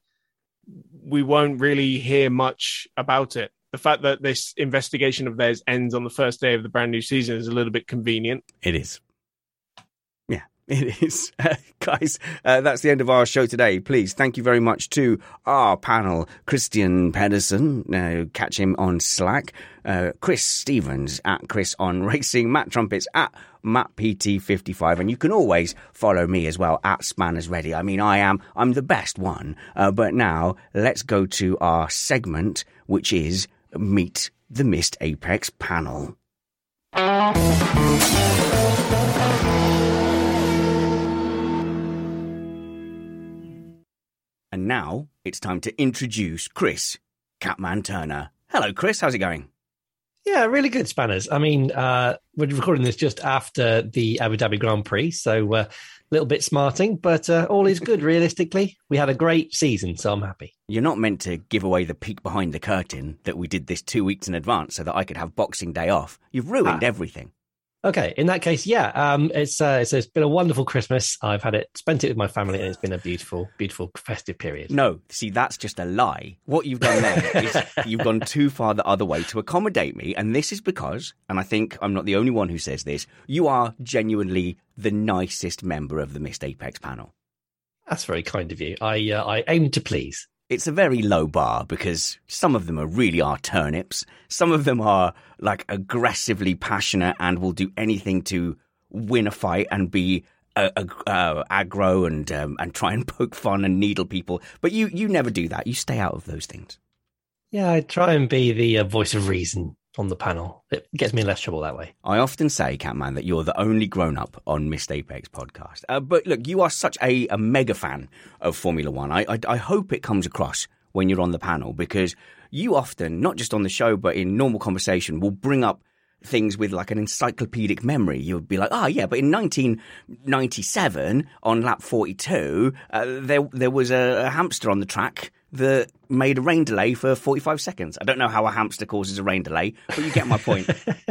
C: we won't really hear much about it. The fact that this investigation of theirs ends on the first day of the brand new season is a little bit convenient.
B: It is. Yeah, it is. Uh, guys, uh, that's the end of our show today. Please, thank you very much to our panel, Christian Pedersen, uh, catch him on Slack, uh, Chris Stevens at Chris on Racing, Matt Trumpets at Matt P T fifty-five, and you can always follow me as well at Spanners Ready. I mean, I am, I'm the best one, uh, but now let's go to our segment, which is Meet the Missed Apex panel. And now it's time to introduce Chris Catman Turner. Hello, Chris. How's it going?
M: Yeah, really good, Spanners. I mean, uh, we're recording this just after the Abu Dhabi Grand Prix, so a uh, little bit smarting, but uh, all is good, realistically. We had a great season, so I'm happy.
B: You're not meant to give away the peek behind the curtain that we did this two weeks in advance so that I could have Boxing Day off. You've ruined ah. everything.
M: Okay, in that case, yeah, um, it's, uh, it's it's been a wonderful Christmas. I've had it, spent it with my family, and it's been a beautiful, beautiful festive period.
B: No, see, that's just a lie. What you've done there is you've gone too far the other way to accommodate me, and this is because, and I think I'm not the only one who says this, you are genuinely the nicest member of the Missed Apex panel.
M: That's very kind of you. I uh, I aim to please.
B: It's a very low bar because some of them are really are turnips. Some of them are like aggressively passionate and will do anything to win a fight and be uh, uh, aggro and um, and try and poke fun and needle people. But you you never do that. You stay out of those things.
M: Yeah, I try and be the uh, voice of reason on the panel. It gets me in less trouble that way.
B: I often say, Catman, that you're the only grown-up on Missed Apex podcast. Uh, but look, you are such a, a mega fan of Formula One. I, I I hope it comes across when you're on the panel, because you often, not just on the show, but in normal conversation, will bring up things with like an encyclopedic memory. You'll be like, oh yeah, but in nineteen ninety-seven on lap forty-two, uh, there there was a, a hamster on the track that made a rain delay for forty-five seconds. I don't know how a hamster causes a rain delay, but you get my point.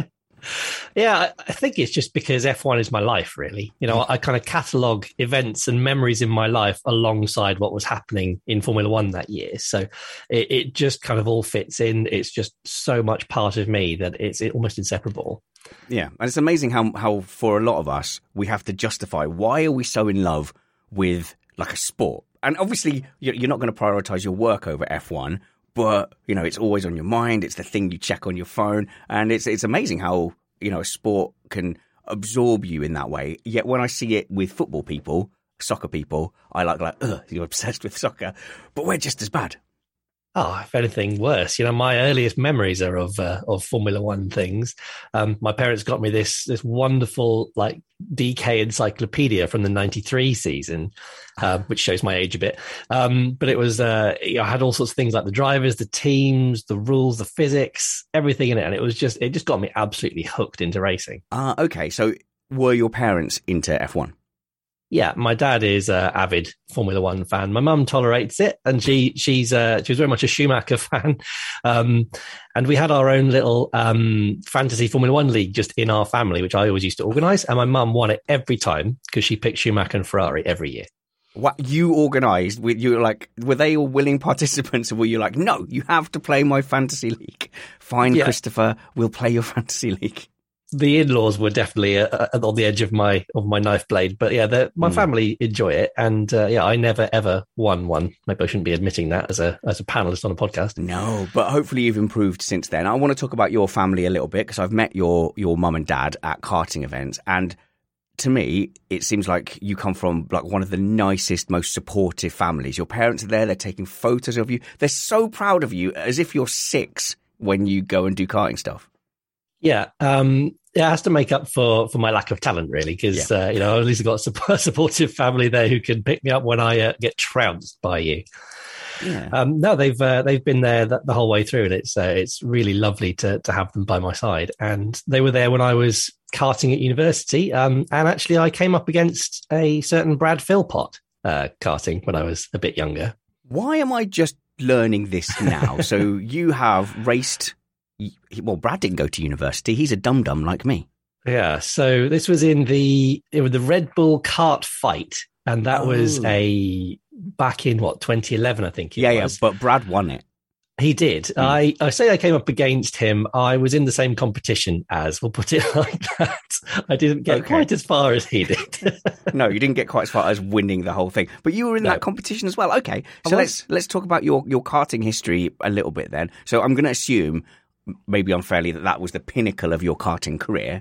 M: Yeah, I think it's just because F one is my life, really. You know, I kind of catalogue events and memories in my life alongside what was happening in Formula One that year. So it, it just kind of all fits in. It's just so much part of me that it's almost inseparable.
B: Yeah, and it's amazing how, how for a lot of us, we have to justify why are we so in love with like a sport? And obviously, you're not going to prioritize your work over F one, but, you know, it's always on your mind. It's the thing you check on your phone. And it's it's amazing how, you know, a sport can absorb you in that way. Yet when I see it with football people, soccer people, I like, like, ugh, you're obsessed with soccer. But we're just as bad.
M: Oh, if anything worse. You know, my earliest memories are of uh, of Formula One things. Um, my parents got me this this wonderful like D K encyclopedia from the ninety-three season, uh, which shows my age a bit. Um, but it was, uh, you know, I had all sorts of things like the drivers, the teams, the rules, the physics, everything in it, and it was just it just got me absolutely hooked into racing.
B: Ah, uh, okay. So were your parents into F one?
M: Yeah, my dad is an avid Formula One fan. My mum tolerates it, and she she's uh, she was very much a Schumacher fan. Um, and we had our own little um, fantasy Formula One league just in our family, which I always used to organise. And my mum won it every time because she picked Schumacher and Ferrari every year.
B: What you organised? With you like, were they all willing participants, or were you like, no, you have to play my fantasy league? Fine, yeah. Christopher, we'll play your fantasy league.
M: The in-laws were definitely uh, on the edge of my of my knife blade, but yeah, my mm. family enjoy it, and uh, yeah, I never ever won one. Maybe I shouldn't be admitting that as a as a panelist on a podcast.
B: No, but hopefully you've improved since then. I want to talk about your family a little bit because I've met your your mum and dad at karting events, and to me, it seems like you come from like one of the nicest, most supportive families. Your parents are there; they're taking photos of you. They're so proud of you, as if you're six when you go and do karting stuff.
M: Yeah, um, it has to make up for, for my lack of talent, really, because yeah. uh, you know, at least I've got a supportive family there who can pick me up when I uh, get trounced by you. Yeah. Um, no, they've uh, they've been there the, the whole way through, and it's uh, it's really lovely to to have them by my side. And they were there when I was karting at university, um, and actually I came up against a certain Brad Philpott uh, karting when I was a bit younger.
B: Why am I just learning this now? So you have raced. Well, Brad didn't go to university. He's a dum-dum like me.
M: Yeah. So this was in the it was the Red Bull kart fight, and that oh. was a back in what twenty eleven, I think. It
B: yeah,
M: was.
B: yeah. But Brad won it.
M: He did. Mm. I, I say I came up against him. I was in the same competition as. We'll put it like that. I didn't get okay. quite as far as he did.
B: No, you didn't get quite as far as winning the whole thing. But you were in no. that competition as well. Okay, so let's let's talk about your your karting history a little bit then. So I'm going to assume, maybe unfairly, that that was the pinnacle of your karting career.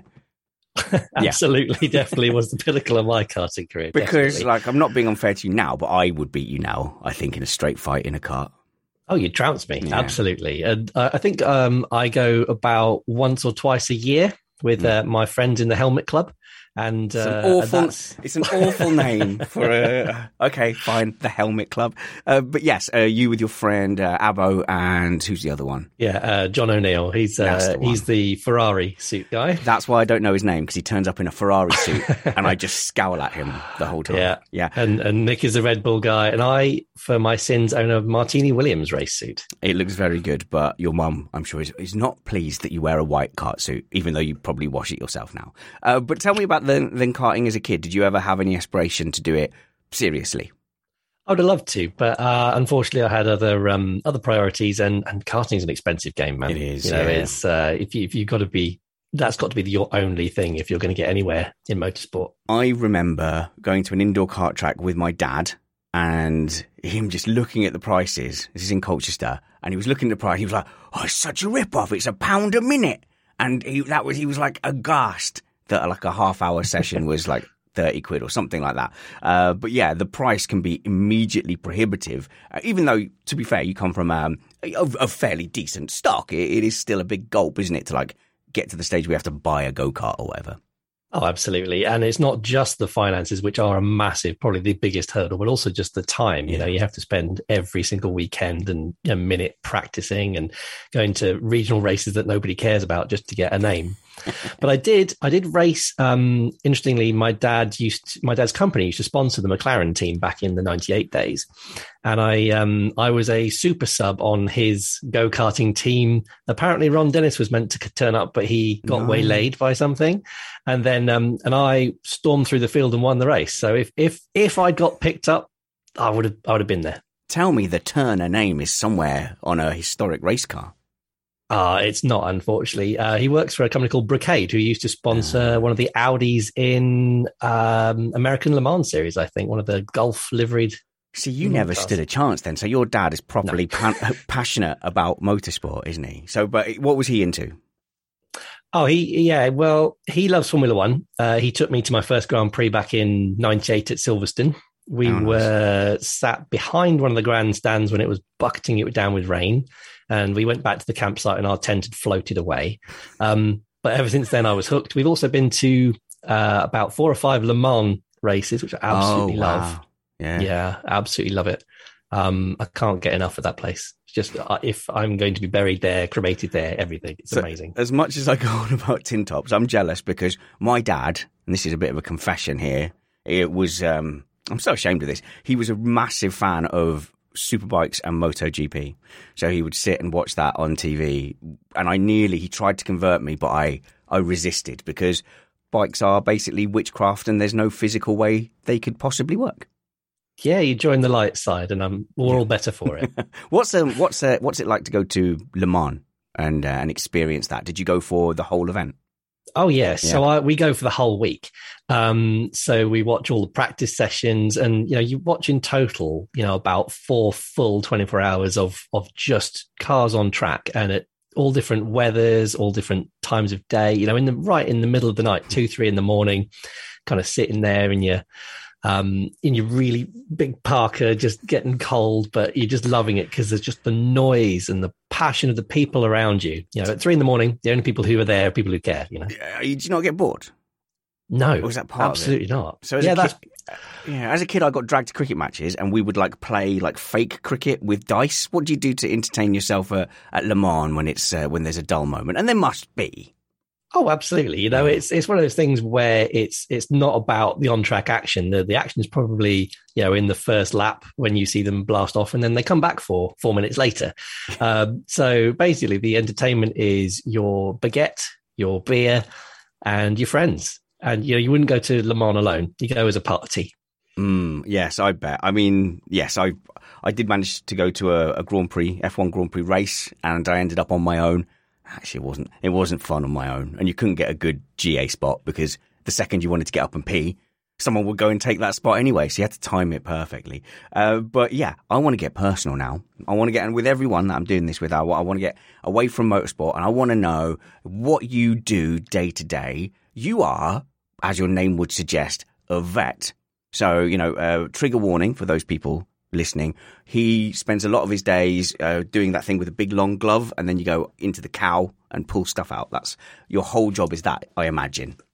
M: Absolutely, yeah. Definitely was the pinnacle of my karting career.
B: Because,
M: definitely.
B: like, I'm not being unfair to you now, but I would beat you now, I think, in a straight fight in a kart.
M: Oh, you trounced me. Yeah. Absolutely. And uh, I think um, I go about once or twice a year with uh, my friends in the Helmet Club. And,
B: it's,
M: uh,
B: an awful,
M: and that's...
B: it's an awful name for a... Okay, fine, the Helmet Club. Uh, but yes, uh, you with your friend uh, Abbo, and who's the other one?
M: Yeah, uh, John O'Neill. He's uh, the he's the Ferrari suit guy.
B: That's why I don't know his name, because he turns up in a Ferrari suit and I just scowl at him the whole time.
M: Yeah,
B: yeah.
M: And, and Nick is the Red Bull guy, and I, for my sins, own a Martini Williams race suit.
B: It looks very good, but your mum, I'm sure, is, is not pleased that you wear a white kart suit, even though you probably wash it yourself now. Uh, but tell me about the, then karting as a kid. Did you ever have any aspiration to do it seriously?
M: I would have loved to, but uh, unfortunately, I had other um, other priorities, and, and karting is an expensive game, man.
B: It is.
M: You know,
B: yeah.
M: it's uh, if you if you've got to be, that's got to be your only thing if you're going to get anywhere in motorsport.
B: I remember going to an indoor kart track with my dad, and him just looking at the prices. This is in Colchester, and he was looking at the price. He was like, "Oh, it's such a rip off! It's a pound a minute," and he that was he was like aghast that like a half hour session was like thirty quid or something like that. Uh, but yeah, the price can be immediately prohibitive, uh, even though, to be fair, you come from um, a, a fairly decent stock. It, it is still a big gulp, isn't it, to like get to the stage where we have to buy a go-kart or whatever.
M: Oh, absolutely. And it's not just the finances, which are a massive, probably the biggest hurdle, but also just the time. You know, you have to spend every single weekend and a minute practicing and going to regional races that nobody cares about just to get a name. But I did, I did race. Um, interestingly, my dad used, to, my dad's company used to sponsor the McLaren team back in the ninety-eight days, and I, um, I was a super sub on his go karting team. Apparently, Ron Dennis was meant to turn up, but he got no. waylaid by something, and then, um, and I stormed through the field and won the race. So if if if I got picked up, I would have, I would have been there.
B: Tell me, the Turner name is somewhere on a historic race car.
M: Uh, it's not, unfortunately. Uh, he works for a company called Brocade, who used to sponsor uh, one of the Audis in um, American Le Mans series, I think, one of the Gulf liveried.
B: See, you never cars. stood a chance then. So your dad is properly
M: no.
B: pa- passionate about motorsport, isn't he? So, but what was he into?
M: Oh, he, yeah, well, he loves Formula One. Uh, he took me to my first Grand Prix back in ninety-eight at Silverstone. We oh, nice. were sat behind one of the grandstands when it was bucketing it down with rain. And we went back to the campsite and our tent had floated away. Um, but ever since then, I was hooked. We've also been to uh, about four or five Le Mans races, which I absolutely
B: oh, wow.
M: love.
B: Yeah.
M: yeah, absolutely love it. Um, I can't get enough of that place. It's just uh, if I'm going to be buried there, cremated there, everything. It's
B: so,
M: amazing.
B: As much as I go on about tin tops, I'm jealous because my dad, and this is a bit of a confession here, it was, um, I'm so ashamed of this, he was a massive fan of Superbikes and MotoGP. So he would sit and watch that on T V, and I nearly, he tried to convert me, but I, I resisted because bikes are basically witchcraft and there's no physical way they could possibly work.
M: Yeah, you join the light side and I'm, we're all better for it.
B: what's um, what's uh, what's it like to go to Le Mans and, uh, and experience that? Did you go for the whole event?
M: Oh, yeah. yeah. So I, we go for the whole week. Um, so we watch all the practice sessions and, you know, you watch in total, you know, about four full twenty-four hours of, of just cars on track and at all different weathers, all different times of day, you know, in the right in the middle of the night, two, three in the morning, kind of sitting there in your, um, in your really big parka, just getting cold, but you're just loving it because there's just the noise and the passion of the people around you. You know, at three in the morning, the only people who are there are people who care, you know.
B: Uh, did you not get bored?
M: No,
B: or was that part
M: absolutely
B: of it?
M: not.
B: So as
M: yeah,
B: a
M: that's...
B: kid, yeah, as a kid, I got dragged to cricket matches and we would like play like fake cricket with dice. What do you do to entertain yourself uh, at Le Mans when it's uh, when there's a dull moment? And there must be.
M: Oh, absolutely. You know, it's it's one of those things where it's it's not about the on-track action. The the action is probably, you know, in the first lap when you see them blast off and then they come back for four minutes later. um, so basically the entertainment is your baguette, your beer and your friends. And, you know, you wouldn't go to Le Mans alone. You go as a party.
B: Mm, yes, I bet. I mean, yes, I I did manage to go to a, a Grand Prix, F one Grand Prix race and I ended up on my own. Actually, it wasn't. It wasn't fun on my own, and you couldn't get a good G A spot because the second you wanted to get up and pee, someone would go and take that spot anyway. So you had to time it perfectly. Uh, but yeah, I want to get personal now. I want to get, and with everyone that I'm doing this with, I, I want to get away from motorsport, and I want to know what you do day to day. You are, as your name would suggest, a vet. So you know, uh, trigger warning for those people listening, he spends a lot of his days uh, doing that thing with a big long glove and then you go into the cow and pull stuff out. That's your whole job is that, I imagine.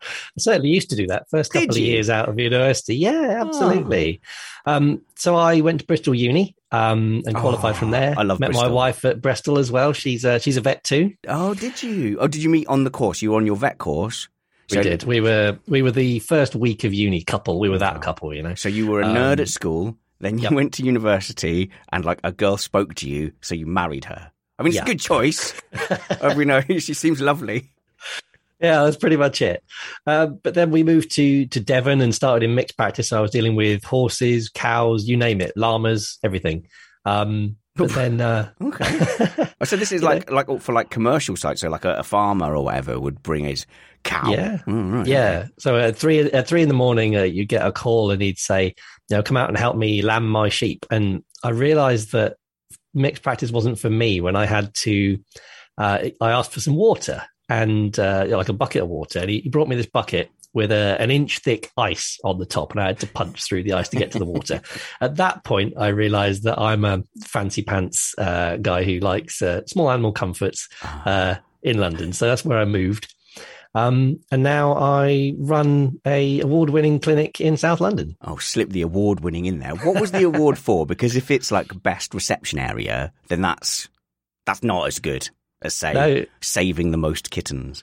M: I certainly used to do that first couple
B: Did
M: of
B: you?
M: years out of university. Yeah, absolutely. Oh. Um, so I went to Bristol Uni um, and qualified
B: oh,
M: from there.
B: I love
M: Met
B: Bristol.
M: my wife at Bristol as well. She's uh, she's a vet too.
B: Oh, did you? Oh, did you meet on the course? You were on your vet course?
M: We
B: So-
M: did. We were we were the first week of uni couple. We were that couple, you know.
B: So you were a nerd
M: Um,
B: at school, then you
M: yep.
B: went to university, and like a girl spoke to you, so you married her. I mean, it's
M: Yeah.
B: a good choice. uh, we know she seems lovely.
M: Yeah, that's pretty much it. Uh, but then we moved to to Devon and started in mixed practice. So I was dealing with horses, cows, you name it, llamas, everything. Um, but then, uh,
B: Okay. Oh, so this is
M: You
B: like like for like commercial sites. So like a, a farmer or whatever would bring his cow.
M: yeah,
B: Oh, right,
M: yeah.
B: okay.
M: So at three at three in the morning, uh, you get a call and he'd say, you know, come out and help me lamb my sheep. And I realised that mixed practice wasn't for me when I had to. Uh, I asked for some water and uh, like a bucket of water, and he, he brought me this bucket with a, an inch thick ice on the top, and I had to punch through the ice to get to the water. At that point, I realised that I'm a fancy pants uh, guy who likes uh, small animal comforts uh, in London. So that's where I moved. Um, and now I run a award-winning clinic in South London.
B: Oh, slip the award winning in there. What was the award for? Because if it's like best reception area, then that's that's not as good as say
M: No.
B: saving the most kittens.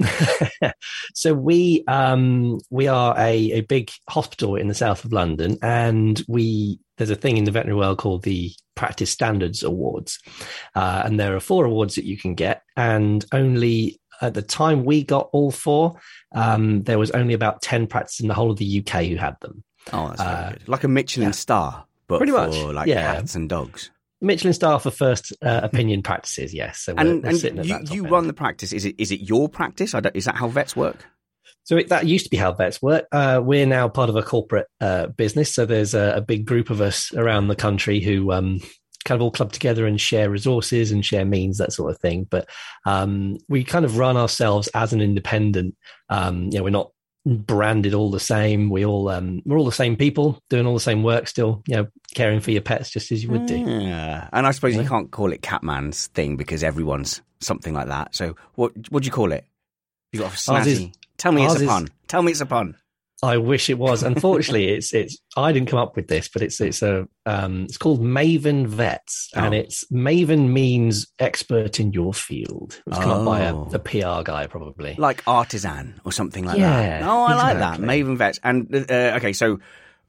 M: So we um, we are a, a big hospital in the south of London, and we there's a thing in the veterinary world called the Practice Standards Awards, uh, and there are four awards that you can get, and only at the time we got all four, um, there was only about ten practices in the whole of the U K who had them.
B: Oh, that's very
M: Uh,
B: good. Like a Michelin
M: yeah.
B: star, but
M: Pretty
B: for
M: much,
B: like
M: yeah.
B: cats and dogs.
M: Michelin star for first uh, opinion practices, yes. So we're,
B: And,
M: we're
B: and
M: sitting at
B: you,
M: that top
B: you
M: end.
B: run the practice. Is it is it your practice? I don't, is that how vets work?
M: So it, that used to be how vets work. Uh, we're now part of a corporate uh, business. So there's a, a big group of us around the country who um, kind of all club together and share resources and share means, that sort of thing. But um, we kind of run ourselves as an independent. Um, you know, we're not branded all the same. We all um, we're all the same people doing all the same work. Still, you know, caring for your pets just as you would do.
B: Yeah, and I suppose
M: Yeah.
B: you can't call it Catman's thing because everyone's something like that. So what what do you call it? You got a
M: Ours is-
B: snazzy. Tell me it's
M: ours
B: a
M: is-
B: pun. Tell me it's a pun.
M: I wish it was. Unfortunately, it's it's. I didn't come up with this, but it's it's a um, it's called Maven Vets, and
B: Oh.
M: it's Maven means expert in your field. It was come up by a,
B: Oh.
M: a P R guy, probably.
B: Like artisan or something like
M: Yeah,
B: that. Oh, I like that.
M: exactly.
B: Maven Vets. And uh, okay, so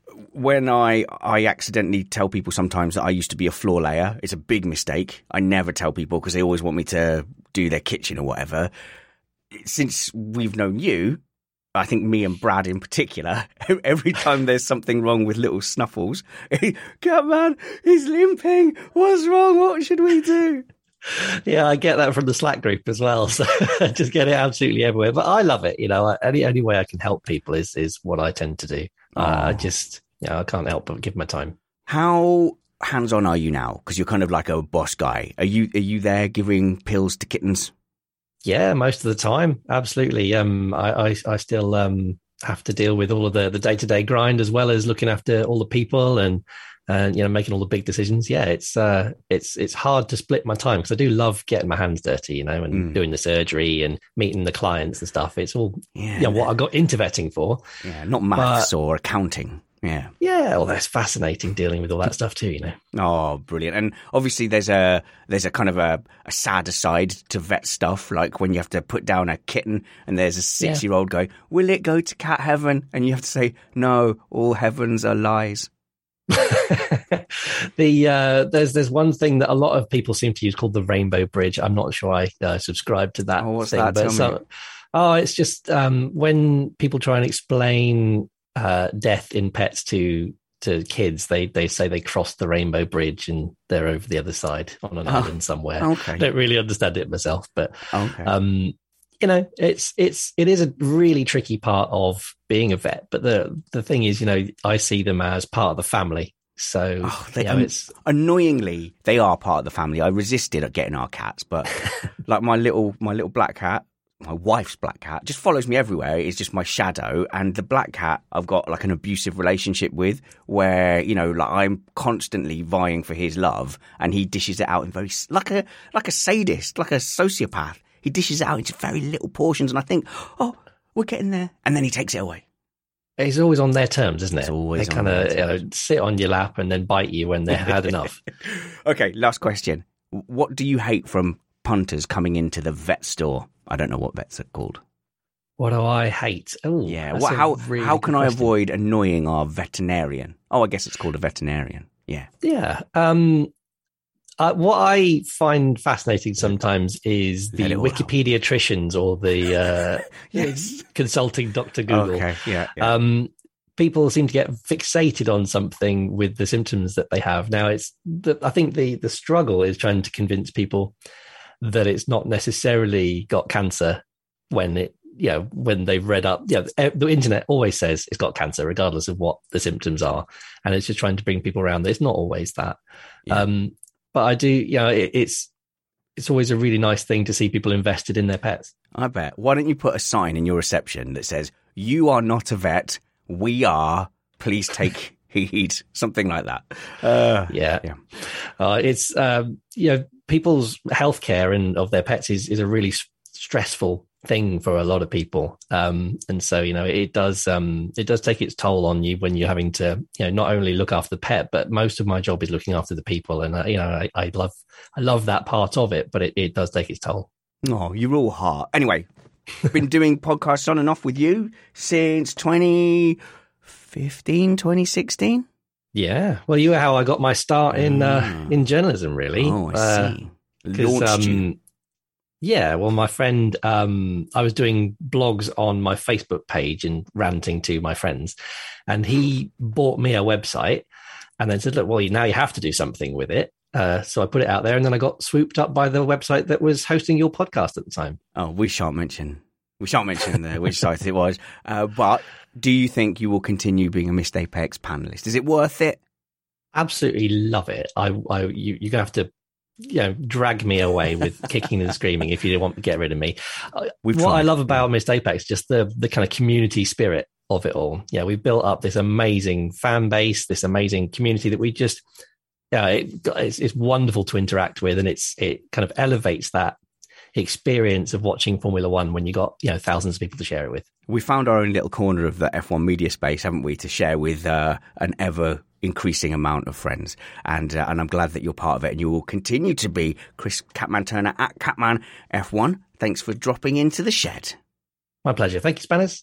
B: when I I accidentally tell people sometimes that I used to be a floor layer, it's a big mistake. I never tell people because they always want me to do their kitchen or whatever. Since we've known you, I think me and Brad in particular, every time there's something wrong with little Snuffles, Catman, he's limping. What's wrong? What should we do?
M: Yeah, I get that from the Slack group as well. So I just get it absolutely everywhere. But I love it. You know, any any way I can help people is is what I tend to do. Uh, I
B: Oh.
M: just, you know, I can't help but give my time.
B: How hands-on are you now? Because you're kind of like a boss guy. Are you are you there giving pills to kittens?
M: Yeah, most of the time, absolutely. Um, I, I, I still um have to deal with all of the the day to day grind as well as looking after all the people and and you know making all the big decisions. Yeah, it's uh it's it's hard to split my time because I do love getting my hands dirty, you know, and
B: Mm.
M: doing the surgery and meeting the clients and stuff. It's all
B: Yeah,
M: you know, what I got into vetting for.
B: yeah, not maths or accounting. Yeah.
M: Yeah, well, that's fascinating dealing with all that stuff too, you know.
B: Oh, brilliant! And obviously, there's a there's a kind of a, a sadder side to vet stuff, like when you have to put down a kitten, and there's a six year old going, "Will it go to cat heaven?" And you have to say, "No, all heavens are lies."
M: the uh, there's there's one thing that a lot of people seem to use called the Rainbow Bridge. I'm not sure I uh, subscribe to that.
B: Oh, what's
M: thing,
B: that?
M: but
B: Tell
M: so-
B: me.
M: oh, it's just um, when people try and explain uh, death in pets to to kids, they they say they crossed the Rainbow Bridge and they're over the other side on an
B: Oh,
M: island somewhere.
B: okay.
M: I don't really understand it myself, but
B: Okay.
M: um, you know, it's it's it is a really tricky part of being a vet. But the the thing is, you know, I see them as part of the family. So
B: Oh, they,
M: you know,
B: um,
M: it's
B: annoyingly, they are part of the family. I resisted at getting our cats, but like my little my little black cat, my wife's black cat, just follows me everywhere. It's just my shadow. And the black cat, I've got like an abusive relationship with, where you know, like I'm constantly vying for his love, and he dishes it out in very like a like a sadist, like a sociopath. He dishes it out into very little portions, and I think, oh. we're getting there. And then he takes it away.
M: It's always on their terms, isn't it?
B: It's always
M: they
B: on
M: kind of
B: their
M: you know, sit on your lap and then bite you when they've had enough.
B: Okay, last question. What do you hate from punters coming into the vet store? I don't know what vets are called.
M: What do I hate? Oh,
B: yeah. What, how
M: really
B: how can I
M: question.
B: avoid annoying our veterinarian? Oh, I guess it's called a veterinarian. Yeah.
M: Yeah. Um, uh, what I find fascinating sometimes is the Wikipediatricians or the uh,
B: yes.
M: consulting Doctor Google.
B: Okay. Yeah. yeah.
M: Um, people seem to get fixated on something with the symptoms that they have. Now, it's the, I think the the struggle is trying to convince people that it's not necessarily got cancer when it, you know, when they've read up. Yeah, you know, the internet always says it's got cancer, regardless of what the symptoms are, and it's just trying to bring people around that it's not always that. Yeah. Um, but I do, you know, it, it's it's always a really nice thing to see people invested in their pets.
B: I bet. Why don't you put a sign in your reception that says, "You are not a vet. We are. Please take heed." Something like that. Uh,
M: yeah,
B: yeah.
M: Uh, it's um, you know, people's healthcare and of their pets is is a really s- stressful thing for a lot of people, um, and so you know it does um, it does take its toll on you when you're having to you know not only look after the pet, but most of my job is looking after the people, and uh, you know I, I love I love that part of it, but it, it does take its toll.
B: Oh, you're all heart. Anyway. Been doing podcasts on and off with you since twenty fifteen, twenty sixteen.
M: Yeah, well, you were how I got my start in uh, mm. in journalism, really.
B: Oh, I see.
M: Uh,
B: Launched
M: um,
B: you.
M: Yeah, well, my friend, um, I was doing blogs on my Facebook page and ranting to my friends, and he bought me a website and then said, "Look, well, now you have to do something with it." Uh, so I put it out there, and then I got swooped up by the website that was hosting your podcast at the time.
B: Oh, we shan't mention we shan't mention the, which site it was. Uh, but do you think you will continue being a Missed Apex panelist? Is it worth it?
M: Absolutely love it. I, I you, you're gonna have to, you know, drag me away with kicking and screaming if you want to get rid of me.
B: We've
M: what
B: tried.
M: I love about Missed Apex, just the the kind of community spirit of it all. Yeah, we've built up this amazing fan base, this amazing community that we just. Yeah, it, it's, it's wonderful to interact with, and it's it kind of elevates that experience of watching Formula One when you got you know thousands of people to share it with.
B: We found our own little corner of the F one media space, haven't we, to share with uh, an ever increasing amount of friends, and uh, and I'm glad that you're part of it, and you will continue to be. Chris Catman Turner at Catman F one. Thanks for dropping into the shed.
M: My pleasure. Thank you, Spanners.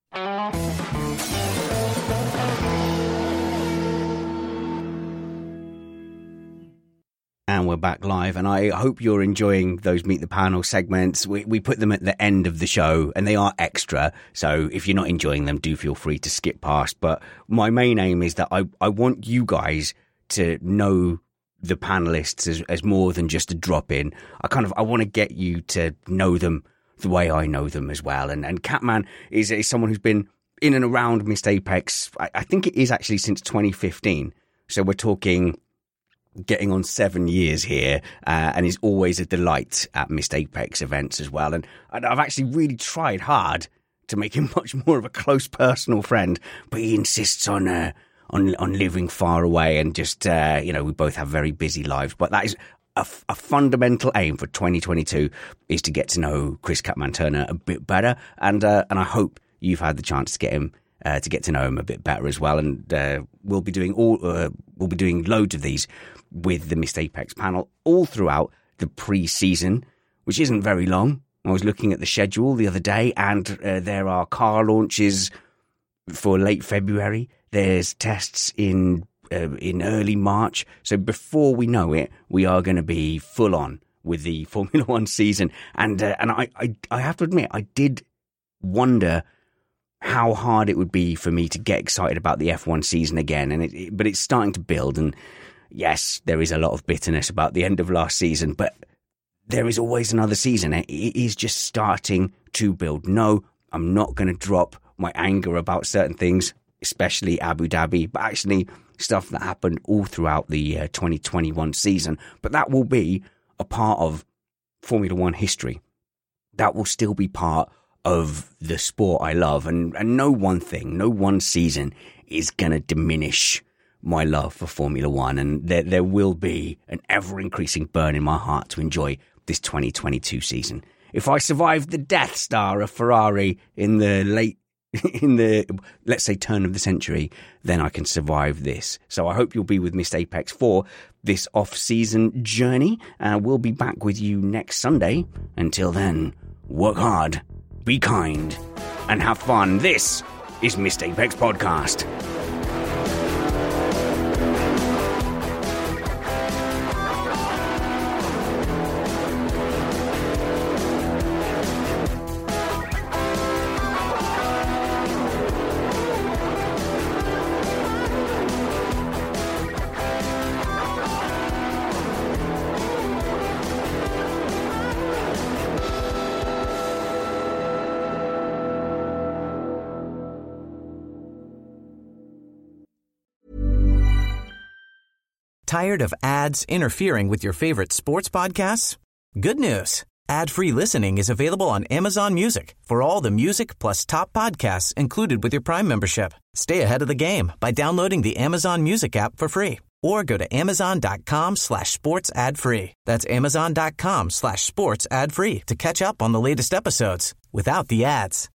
B: And we're back live, and I hope you're enjoying those Meet the Panel segments. We we put them at the end of the show, and they are extra, so if you're not enjoying them, do feel free to skip past. But my main aim is that I, I want you guys to know the panelists as, as more than just a drop-in. I kind of I want to get you to know them the way I know them as well. And, and Catman is, is someone who's been in and around Missed Apex, I, I think it is actually since twenty fifteen, so we're talking... getting on seven years here, uh, and is always a delight at Missed Apex events as well. And, and I've actually really tried hard to make him much more of a close personal friend, but he insists on uh, on on living far away, and just uh, you know we both have very busy lives. But that is a, a fundamental aim for twenty twenty-two, is to get to know Chris Catman Turner a bit better, and uh, and I hope you've had the chance to get him. Uh, to get to know him a bit better as well, and uh, we'll be doing all uh, we'll be doing loads of these with the Missed Apex panel all throughout the pre-season, which isn't very long. I was looking at the schedule the other day, and uh, there are car launches for late February. There's tests in uh, in early March. So before we know it, we are going to be full on with the Formula One season. And uh, and I, I I have to admit, I did wonder how hard it would be for me to get excited about the F one season again. And it, it, but it's starting to build, and yes, there is a lot of bitterness about the end of last season, but there is always another season. It, it is just starting to build. No, I'm not going to drop my anger about certain things, especially Abu Dhabi, but actually stuff that happened all throughout the uh, twenty twenty-one season. But that will be a part of Formula One history. That will still be part of the sport I love, and, and no one thing, no one season is going to diminish my love for Formula One, and there there will be an ever-increasing burn in my heart to enjoy this twenty twenty-two season. if I survived the Death Star of Ferrari in the late, in the, let's say, turn of the century, then I can survive this. So I hope you'll be with Missed Apex for this off-season journey. Uh, we'll be back with you next Sunday. Until then, work hard, be kind, and have fun. This is Missed Apex Podcast.
A: Tired of ads interfering with your favorite sports podcasts? Good news. Ad-free listening is available on Amazon Music for all the music plus top podcasts included with your Prime membership. Stay ahead of the game by downloading the Amazon Music app for free or go to amazon.com slash sports ad free. That's amazon.com slash sports ad free to catch up on the latest episodes without the ads.